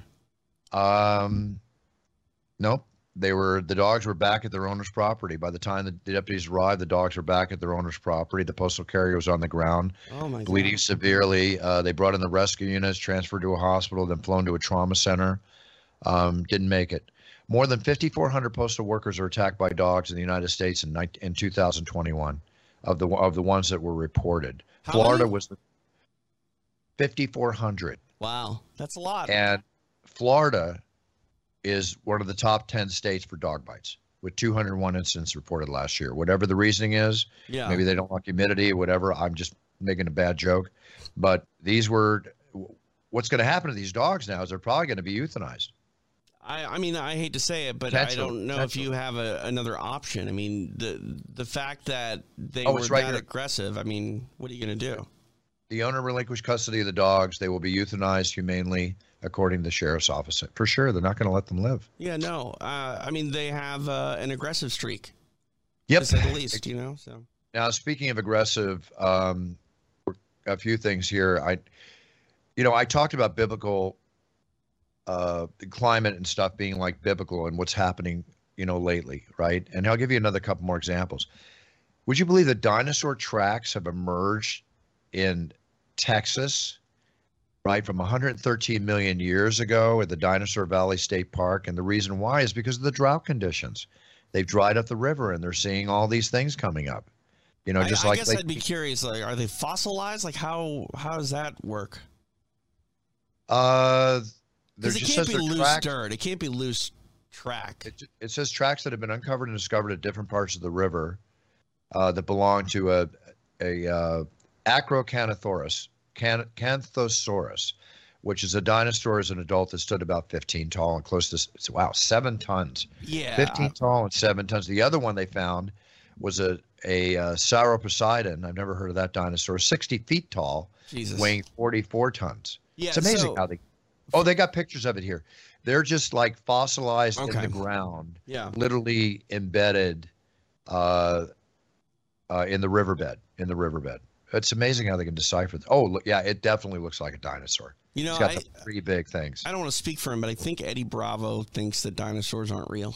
Um, nope. They were the dogs were back at their owner's property. By the time the, the deputies arrived, the dogs were back at their owner's property. The postal carrier was on the ground, Oh my bleeding God. severely. Uh, they brought in the rescue units, transferred to a hospital, then flown to a trauma center. Um, didn't make it. More than fifty-four hundred postal workers are attacked by dogs in the United States in, nine- in two thousand twenty-one. Of the of the ones that were reported, How Florida many? was the fifty-four hundred, Wow, that's a lot. and Florida is one of the top ten states for dog bites, with two hundred one incidents reported last year. Whatever the reasoning is, Yeah. maybe they don't like humidity, whatever. I'm just making a bad joke, but these were. What's going to happen to these dogs now is they're probably going to be euthanized. I, I mean, I hate to say it, but I Potential, don't know if you have a, another option. I mean, the the fact that they Oh, were it's right that here. aggressive. I mean, what are you going to do? The owner relinquished custody of the dogs. They will be euthanized humanely, according to the sheriff's office. For sure, they're not going to let them live. Yeah, no. Uh, I mean, they have uh, an aggressive streak, Yep. to say the least. You know, so Now, speaking of aggressive, um, a few things here. I, you know, I talked about biblical uh, climate and stuff being like biblical and what's happening, you know, lately, right? And I'll give you another couple more examples. Would you believe that dinosaur tracks have emerged in Texas, right, from one hundred thirteen million years ago at the Dinosaur Valley State Park? And the reason why is because of the drought conditions. They've dried up the river, and they're seeing all these things coming up. You know, I, just I like guess they, I'd be curious. Like, are they fossilized? Like, how how does that work? uh, there Because it just can't says be they're loose tracks. dirt. It can't be loose track. It, it says tracks that have been uncovered and discovered at different parts of the river uh, that belong to a a uh, Acrocanthosaurus, can, Canthosaurus, which is a dinosaur as an adult that stood about fifteen tall and close to wow seven tons. Yeah. fifteen tall and seven tons. The other one they found was a a uh, Sauroposeidon. I've never heard of that dinosaur. sixty feet tall, Jesus. weighing forty-four tons. Yeah, It's amazing so- how they Oh, they got pictures of it here. They're just like fossilized Okay. in the ground, Yeah. literally embedded uh, uh, in the riverbed. In the riverbed. It's amazing how they can decipher. Th- oh, look, yeah, it definitely looks like a dinosaur. You know, It's got I, the three big things. I don't want to speak for him, but I think Eddie Bravo thinks that dinosaurs aren't real.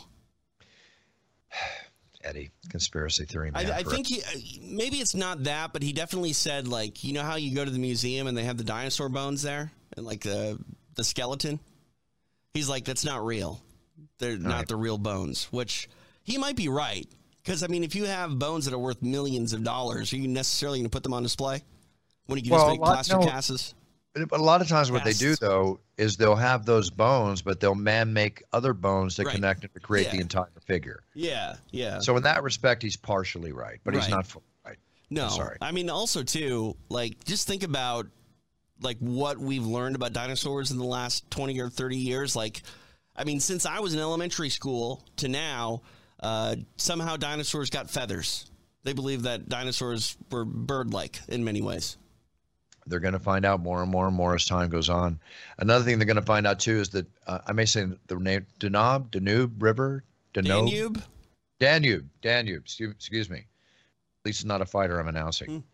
Eddie, conspiracy theory man. I, I for- think he, maybe it's not that, but he definitely said, like, you know how you go to the museum and they have the dinosaur bones there and like the the skeleton. He's like, that's not real. They're not Right. the real bones. Which he might be right, because I mean, if you have bones that are worth millions of dollars, are you necessarily going to put them on display when you can Well, just a make lot- plaster no. casts? But a lot of times what they do, Casts. though, is they'll have those bones, but they'll man-make other bones to Right. connect them to create the Yeah. entire figure. Yeah, yeah. So in that respect, he's partially right, but he's Right. not fully right. No, I'm sorry. I mean, also too, like, just think about like what we've learned about dinosaurs in the last twenty or thirty years. Like, I mean, since I was in elementary school to now, uh, somehow dinosaurs got feathers. They believe that dinosaurs were bird-like in many ways. They're going to find out more and more and more as time goes on. Another thing they're going to find out too is that uh, I may say the name Danube, Danube River, Danube, Danube? Danube, Danube. Excuse, excuse me. At least it's not a fighter I'm announcing. Hmm.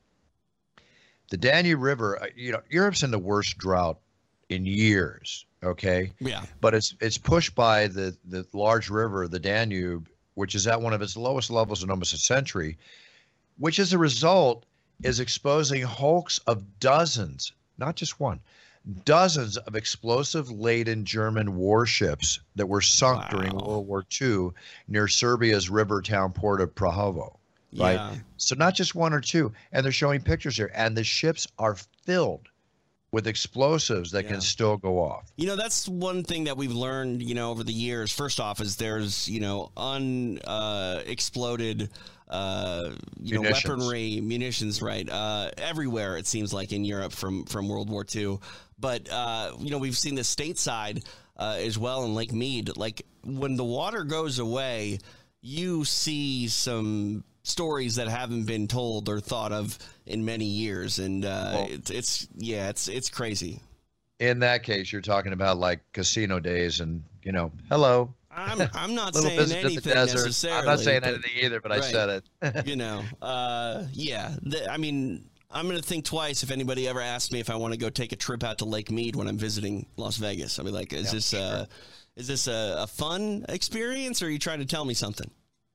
The Danube River. uh, You know, Europe's in the worst drought in years. Okay, Yeah. but it's it's pushed by the the large river, the Danube, which is at one of its lowest levels in almost a century, which as a result is exposing hulks of dozens, not just one, dozens of explosive-laden German warships that were sunk during Wow. World War Two near Serbia's river town port of Prahovo. Right. Yeah. So not just one or two, and they're showing pictures here, and the ships are filled with explosives that Yeah. can still go off. You know, that's one thing that we've learned, you know, over the years. First off, is there's, you know, unexploded, uh, exploded, uh, you know, Munitions. weaponry, munitions, right, uh, everywhere, it seems like, in Europe from, from World War Two. But, uh, you know, we've seen this stateside uh, as well in Lake Mead. Like, when the water goes away, you see some stories that haven't been told or thought of in many years. And uh, Well- it's, it's, yeah, it's, it's crazy. In that case, you're talking about like casino days, and you know, hello, I'm I'm not little saying visit to the anything desert. necessarily. I'm not saying but, anything either, but I right. said it. You know, uh, yeah. The, I mean, I'm gonna think twice if anybody ever asks me if I want to go take a trip out to Lake Mead when I'm visiting Las Vegas. I'll be like, is Yeah, this uh, is this a, a fun experience, or are you trying to tell me something?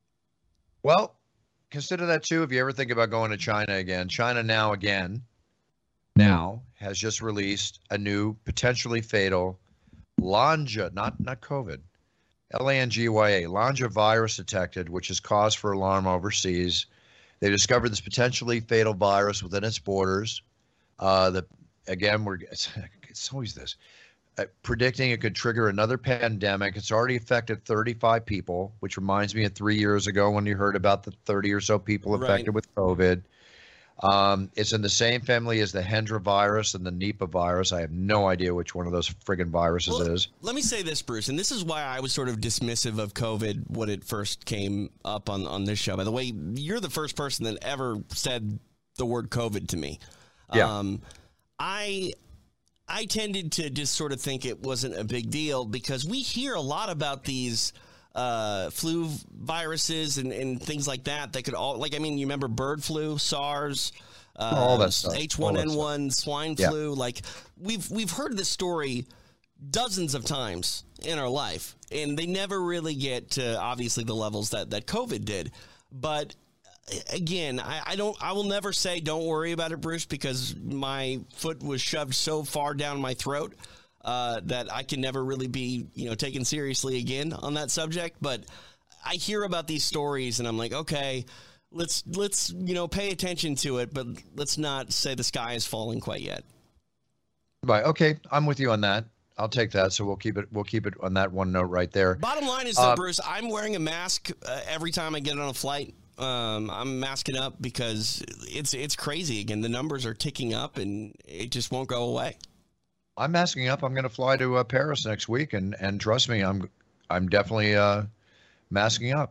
Well, consider that too if you ever think about going to China again. China now again now has just released a new potentially fatal Lanja, not not COVID, L A N G Y A, Lanja virus detected, which has caused for alarm overseas. They discovered this potentially fatal virus within its borders. Uh, the again, we're it's, it's always this. Uh, predicting it could trigger another pandemic. It's already affected thirty-five people, which reminds me of three years ago when you heard about the thirty or so people Right. affected with COVID. Um, it's in the same family as the Hendra virus and the Nipah virus. I have no idea which one of those friggin' viruses Well, it is. Let me say this, Bruce, and this is why I was sort of dismissive of COVID when it first came up on, on this show. By the way, you're the first person that ever said the word COVID to me. Yeah. Um, I I tended to just sort of think it wasn't a big deal because we hear a lot about these uh, flu viruses and, and things like that that could all, like, I mean, you remember bird flu, SARS, uh, All that stuff. H one N All one, swine Yeah. flu. Like, we've we've heard this story dozens of times in our life, and they never really get to obviously the levels that, that COVID did. But again, I, I don't I will never say don't worry about it, Bruce, because my foot was shoved so far down my throat uh, that I can never really be, you know, taken seriously again on that subject. But I hear about these stories and I'm like, okay, let's let's, you know, pay attention to it, but let's not say the sky is falling quite yet. Right. Okay. I'm with you on that. I'll take that. So we'll keep it. We'll keep it on that one note right there. Bottom line is, though, Uh, Bruce, I'm wearing a mask uh, every time I get on a flight. Um, I'm masking up because it's it's crazy. Again, the numbers are ticking up, and it just won't go away. I'm masking up. I'm going to fly to uh, Paris next week, and and trust me, I'm I'm definitely uh, masking up.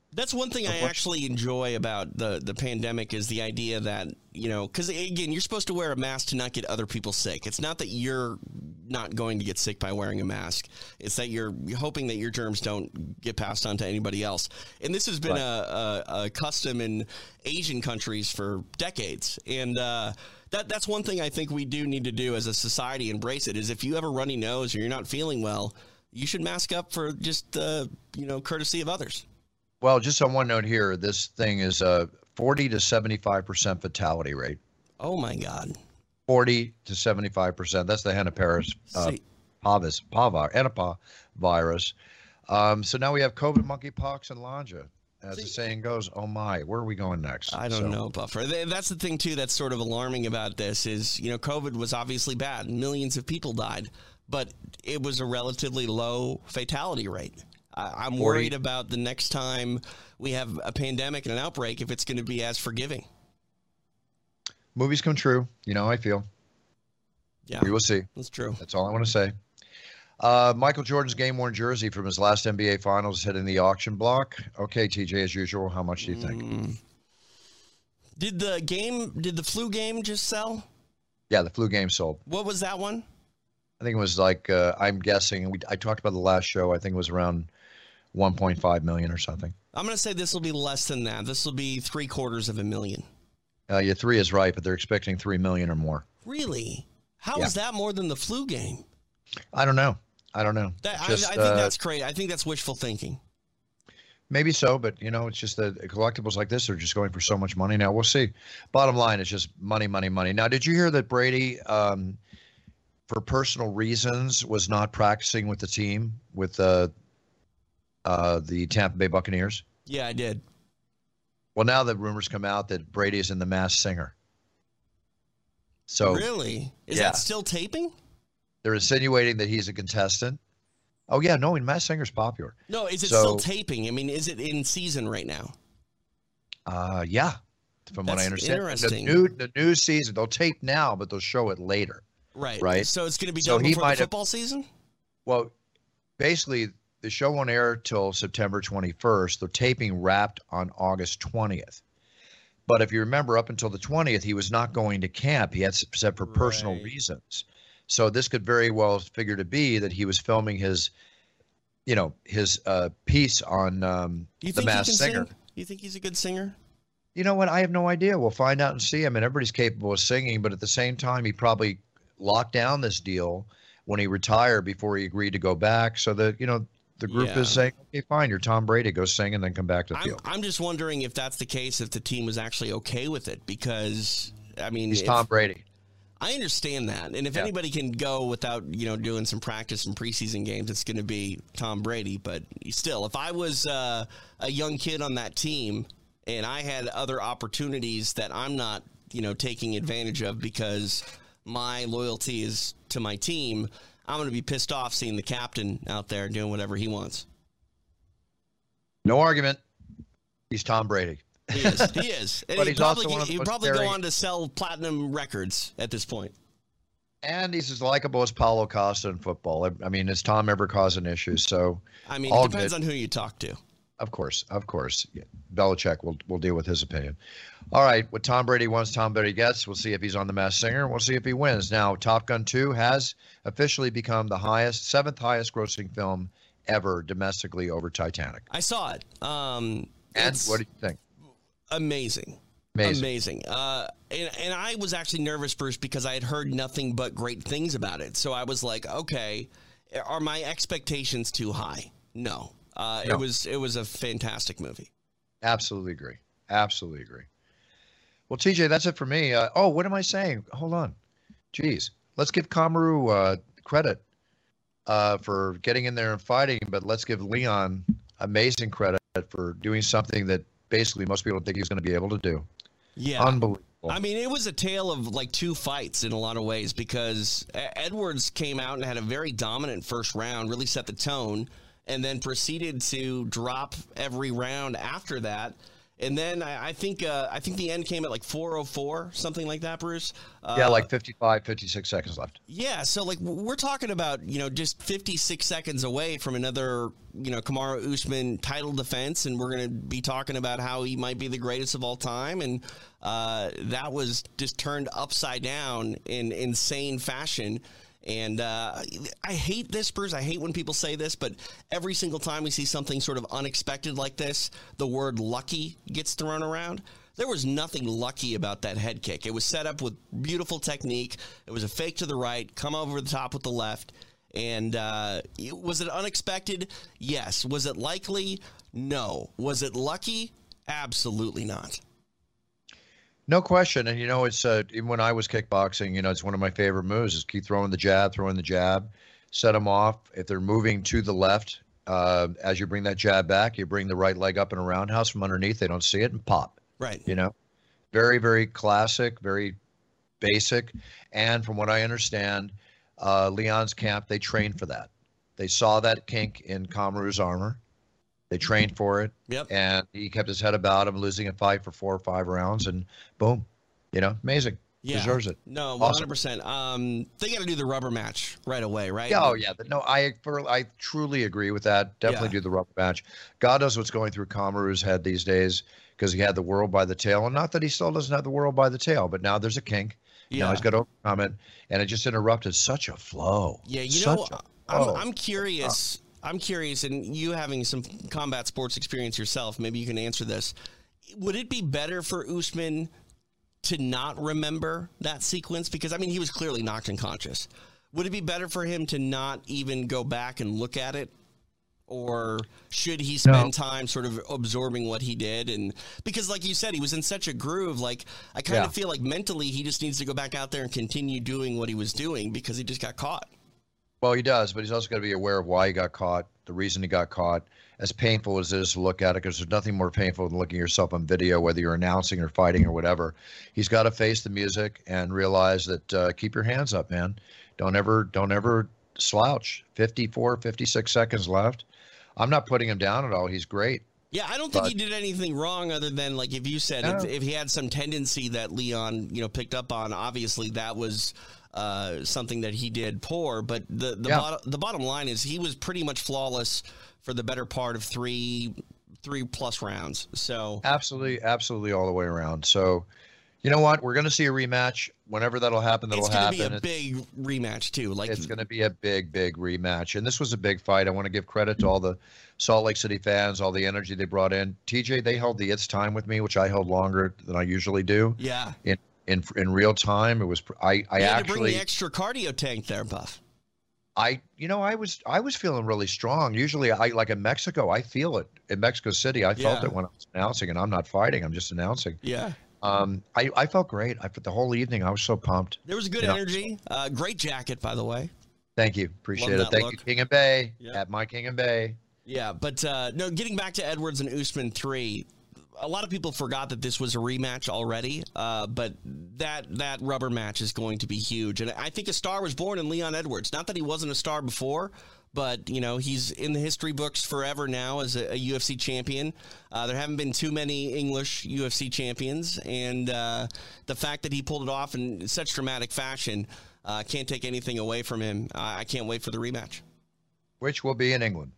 That's one thing I actually enjoy about the, the pandemic is the idea that, you know, because, again, you're supposed to wear a mask to not get other people sick. It's not that you're not going to get sick by wearing a mask. It's that you're hoping that your germs don't get passed on to anybody else. And this has been right. a, a, a custom in Asian countries for decades. And uh, that that's one thing I think we do need to do as a society, embrace it, is if you have a runny nose or you're not feeling well, you should mask up for just, uh, you know, courtesy of others. Well, just on one note here, this thing is a forty to seventy-five percent fatality rate. Oh, my God. forty to seventy-five percent. That's the Henneparis uh, Pavis, Pavar, Ennapa virus. Um, so now we have COVID, monkeypox, and Lanja. As See, the saying goes, oh, my, where are we going next? I don't so. know, Buffer. That's the thing, too, that's sort of alarming about this is, you know, COVID was obviously bad. Millions of people died, but it was a relatively low fatality rate. I'm worried about the next time we have a pandemic and an outbreak, if it's going to be as forgiving. Movies come true. You know, I feel. Yeah. We will see. That's true. That's all I want to say. Uh, Michael Jordan's game-worn jersey from his last N B A Finals hitting the auction block. Okay, T J, as usual, how much do you think? Mm. Did the game, did the flu game just sell? Yeah, the flu game sold. What was that one? I think it was like, uh, I'm guessing, we, I talked about the last show, I think it was around one point five million or something. I'm going to say this will be less than that. This will be three quarters of a million. Uh, yeah, three is right, but they're expecting three million or more. Really? How yeah. is that more than the flu game? I don't know. I don't know. That, just, I, I think uh, that's crazy. I think that's wishful thinking. Maybe so, but you know, it's just that collectibles like this are just going for so much money now. We'll see. Bottom line is just money, money, money. Now, did you hear that Brady, um, for personal reasons, was not practicing with the team with uh, uh, the Tampa Bay Buccaneers? Yeah, I did. Well, now the rumors come out that Brady is in The Masked Singer. So really, is yeah. that still taping? They're insinuating that he's a contestant. Oh yeah, no, Masked Singer's popular. No, is it so, still taping? I mean, is it in season right now? Uh, yeah, from That's what I understand. Interesting. The new the new season, they'll tape now, but they'll show it later. Right. Right. So it's going to be so done before the football have, season? Well, basically, the show won't air till September twenty-first. The taping wrapped on August twentieth. But if you remember, up until the twentieth, he was not going to camp. He had set for personal right. reasons. So this could very well figure to be that he was filming his, you know, his uh, piece on um, The Masked Singer. Sing? You think he's a good singer? You know what? I have no idea. We'll find out and see. I mean, everybody's capable of singing, but at the same time, he probably locked down this deal when he retired before he agreed to go back. So that, you know, the group yeah. is saying, okay, fine, you're Tom Brady, go sing and then come back to the I'm, field. I'm just wondering if that's the case, if the team was actually okay with it, because, I mean, he's if, Tom Brady. I understand that. And if yeah. anybody can go without, you know, doing some practice and preseason games, it's going to be Tom Brady. But still, if I was uh, a young kid on that team and I had other opportunities that I'm not, you know, taking advantage of because my loyalty is to my team, I'm going to be pissed off seeing the captain out there doing whatever he wants. No argument. He's Tom Brady. He is. He is. And but he'd he's probably, also one of the he'd most probably daring... go on to sell platinum records at this point. And he's as likable as Paulo Costa in football. I, I mean, is Tom ever causing issues? So, I mean, it depends good. on who you talk to. Of course, of course. Yeah. Belichick will will deal with his opinion. All right, what Tom Brady wants, Tom Brady gets. We'll see if he's on The Masked Singer. We'll see if he wins. Now, Top Gun two has officially become the highest, seventh highest grossing film ever domestically over Titanic. I saw it. Um, and what do you think? Amazing. Amazing. Amazing. Uh, and, and I was actually nervous first because I had heard nothing but great things about it. So I was like, okay, are my expectations too high? No. Uh, no. It was it was a fantastic movie. Absolutely agree. Absolutely agree. Well, T J, that's it for me. Uh, oh, what am I saying? Hold on. Jeez. Let's give Kamaru uh, credit uh, for getting in there and fighting, but let's give Leon amazing credit for doing something that basically most people don't think he's going to be able to do. Yeah. Unbelievable. I mean, it was a tale of like two fights in a lot of ways because Edwards came out and had a very dominant first round, really set the tone, and then proceeded to drop every round after that. And then I, I think uh, I think the end came at like four oh four, something like that, Bruce. Uh, Yeah, like fifty-five, fifty-six seconds left. Yeah, so like we're talking about, you know, just fifty-six seconds away from another, you know, Kamaru Usman title defense, and we're going to be talking about how he might be the greatest of all time, and uh, that was just turned upside down in insane fashion. And uh, I hate this, Bruce. I hate when people say this, but every single time we see something sort of unexpected like this, the word lucky gets thrown around. There was nothing lucky about that head kick. It was set up with beautiful technique. It was a fake to the right, come over the top with the left. And uh, was it unexpected? Yes. Was it likely? No. Was it lucky? Absolutely not. No question. And, you know, it's uh, even when I was kickboxing, you know, it's one of my favorite moves is keep throwing the jab, throwing the jab, set them off. If they're moving to the left, uh, as you bring that jab back, you bring the right leg up in a roundhouse from underneath. They don't see it and pop. Right. You know, very, very classic, very basic. And from what I understand, uh, Leon's camp, they trained for that. They saw that kink in Kamaru's armor. They trained for it, yep. And he kept his head about him, losing a fight for four or five rounds, and boom, you know, amazing. Yeah. Deserves it. No, one hundred percent. Um, they got to do the rubber match right away, right? Yeah, oh, yeah. No, I for, I truly agree with that. Definitely Yeah. do the rubber match. God knows what's going through Kamaru's head these days because he had the world by the tail, and not that he still doesn't have the world by the tail, but now there's a kink. Yeah. Now he's got to overcome it, and it just interrupted such a flow. Yeah, you such know, a I'm, flow. I'm curious. I'm curious, and you having some combat sports experience yourself, maybe you can answer this. Would it be better for Usman to not remember that sequence? Because, I mean, he was clearly knocked unconscious. Would it be better for him to not even go back and look at it? Or should he spend No. time sort of absorbing what he did? And because, like you said, he was in such a groove. Like, I kind Yeah. of feel like mentally he just needs to go back out there and continue doing what he was doing because he just got caught. Well, he does, but he's also got to be aware of why he got caught, the reason he got caught. As painful as it is to look at it, because there's nothing more painful than looking at yourself on video, whether you're announcing or fighting or whatever. He's got to face the music and realize that uh, keep your hands up, man. Don't ever, don't ever slouch. fifty-four, fifty-six seconds left. I'm not putting him down at all. He's great. Yeah, I don't think But- he did anything wrong other than, like, if you said, if, No. if he had some tendency that Leon, you know, picked up on, obviously that was uh, something that he did poor. But the the, Yeah. bottom, the bottom line is he was pretty much flawless for the better part of three three plus rounds. So Absolutely, absolutely all the way around. So, you know what? We're going to see a rematch. Whenever that'll happen, that'll it's going to be happen. a It's- big rematch, too. Like, It's going to be a big, big rematch. And this was a big fight. I want to give credit to all the Salt Lake City fans, all the energy they brought in. T J, they held the It's Time with me, which I held longer than I usually do. yeah. In in in real time, it was I I You had to bring actually the extra cardio tank there, Buff. I you know I was I was feeling really strong. Usually I like in Mexico, I feel it. In Mexico City, I felt Yeah. it when I was announcing, and I'm not fighting. I'm just announcing. Yeah. Um, I, I felt great. I for the whole evening, I was so pumped. There was good You know? energy. Uh, great jacket, by the way. Thank you. Appreciate Love it. that Thank look. you, King and Bay. Yeah. At my King and Bay. Yeah, but uh, no, getting back to Edwards and Usman three, a lot of people forgot that this was a rematch already, uh, but that that rubber match is going to be huge. And I think a star was born in Leon Edwards. Not that he wasn't a star before, but, you know, he's in the history books forever now as a, a U F C champion. Uh, there haven't been too many English U F C champions, and uh, the fact that he pulled it off in such dramatic fashion, uh, can't take anything away from him. I I can't wait for the rematch. Which will be in England.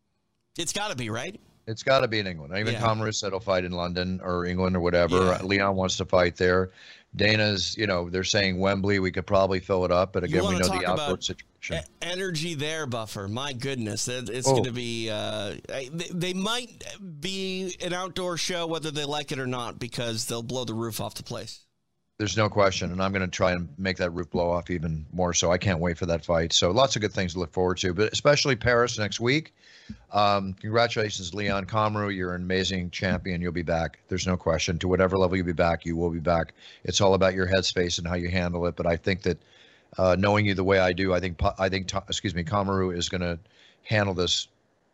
It's got to be, right? It's got to be in England. Even Yeah. Kamaru said he'll fight in London or England or whatever. Yeah. Leon wants to fight there. Dana's, you know, they're saying Wembley. We could probably fill it up, but again, we wanna know talk the outdoor about situation. E- energy there, Buffer. My goodness, It- it's Oh. going to be. Uh, they, they might be an outdoor show, whether they like it or not, because they'll blow the roof off the place. There's no question, and I'm going to try and make that roof blow off even more. So I can't wait for that fight. So lots of good things to look forward to, but especially Paris next week. Um, congratulations, Leon Kamaru. You're an amazing champion. You'll be back. There's no question. To whatever level you'll be back, you will be back. It's all about your headspace and how you handle it. But I think that uh, knowing you the way I do, I think I think excuse me, Kamaru is going to handle this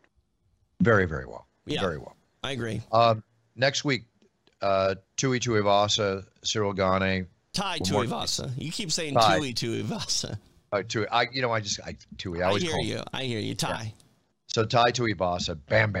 very, very well. Yeah. Very well. I agree. Um, next week, uh, Tui Tuivasa, Cyril Gane. Ty One more- Tuivasa. You keep saying Ty. Tui Tuivasa. Uh, Tui, I, you know, I just, I, Tui, I I always hear call him. you. I hear you. Ty. So Tai Tuivasa, bam, bam.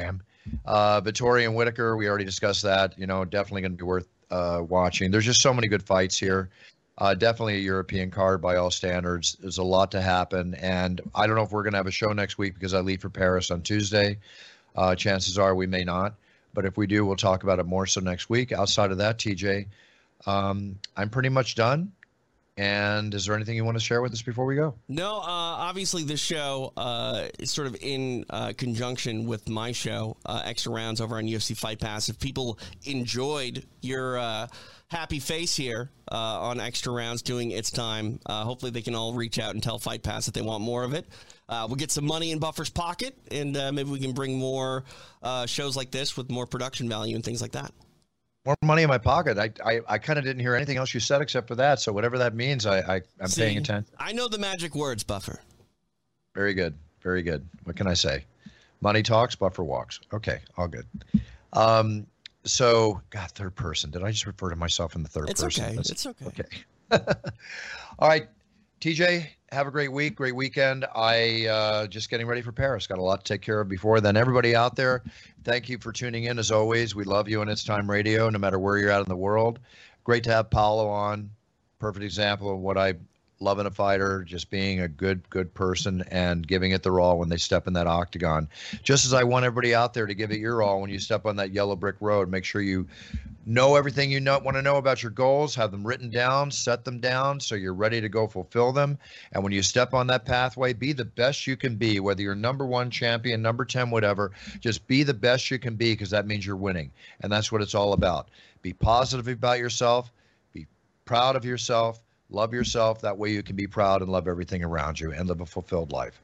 Uh, Vettori and Whitaker, we already discussed that. You know, definitely going to be worth uh, watching. There's just so many good fights here. Uh, definitely a European card by all standards. There's a lot to happen. And I don't know if we're going to have a show next week because I leave for Paris on Tuesday. Uh, chances are we may not. But if we do, we'll talk about it more so next week. Outside of that, T J, um, I'm pretty much done. And is there anything you want to share with us before we go? No, uh, obviously this show uh, is sort of in uh, conjunction with my show, uh, Extra Rounds over on U F C Fight Pass. If people enjoyed your uh, happy face here uh, on Extra Rounds doing It's Time, uh, hopefully they can all reach out and tell Fight Pass that they want more of it. Uh, we'll get some money in Buffer's pocket, and uh, maybe we can bring more uh, shows like this with more production value and things like that. More money in my pocket. I I, I kind of didn't hear anything else you said except for that. So whatever that means, I, I, I'm See, paying attention. I know the magic words, Buffer. Very good. Very good. What can I say? Money talks, Buffer walks. Okay, all good. Um, so, God, third person. Did I just refer to myself in the third It's person? okay. That's, It's okay. Okay. All right, T J, have a great week, great weekend. I uh, just getting ready for Paris. Got a lot to take care of before then. Everybody out there, thank you for tuning in as always. We love you on It's Time Radio, no matter where you're at in the world. Great to have Paulo on. Perfect example of what I love in a fighter, just being a good, good person and giving it their all when they step in that octagon. Just as I want everybody out there to give it your all when you step on that yellow brick road. Make sure you know everything you know, want to know about your goals, have them written down, set them down so you're ready to go fulfill them. And when you step on that pathway, be the best you can be, whether you're number one champion, number ten, whatever. Just be the best you can be because that means you're winning. And that's what it's all about. Be positive about yourself. Be proud of yourself. Love yourself. That way you can be proud and love everything around you and live a fulfilled life.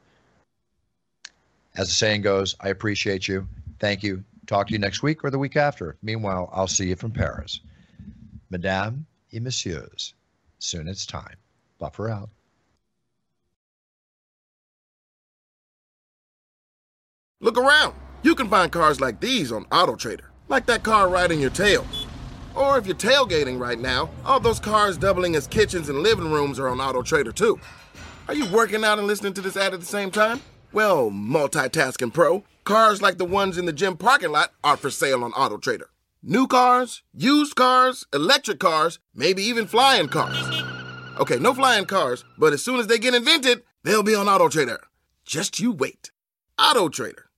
As the saying goes, I appreciate you. Thank you. Talk to you next week or the week after. Meanwhile, I'll see you from Paris. Mesdames et messieurs, soon it's time. Buffer out. Look around. You can find cars like these on AutoTrader, like that car riding your tail. Or if you're tailgating right now, all those cars doubling as kitchens and living rooms are on AutoTrader too. Are you working out and listening to this ad at the same time? Well, multitasking pro, cars like the ones in the gym parking lot are for sale on AutoTrader. New cars, used cars, electric cars, maybe even flying cars. Okay, no flying cars, but as soon as they get invented, they'll be on AutoTrader. Just you wait. AutoTrader.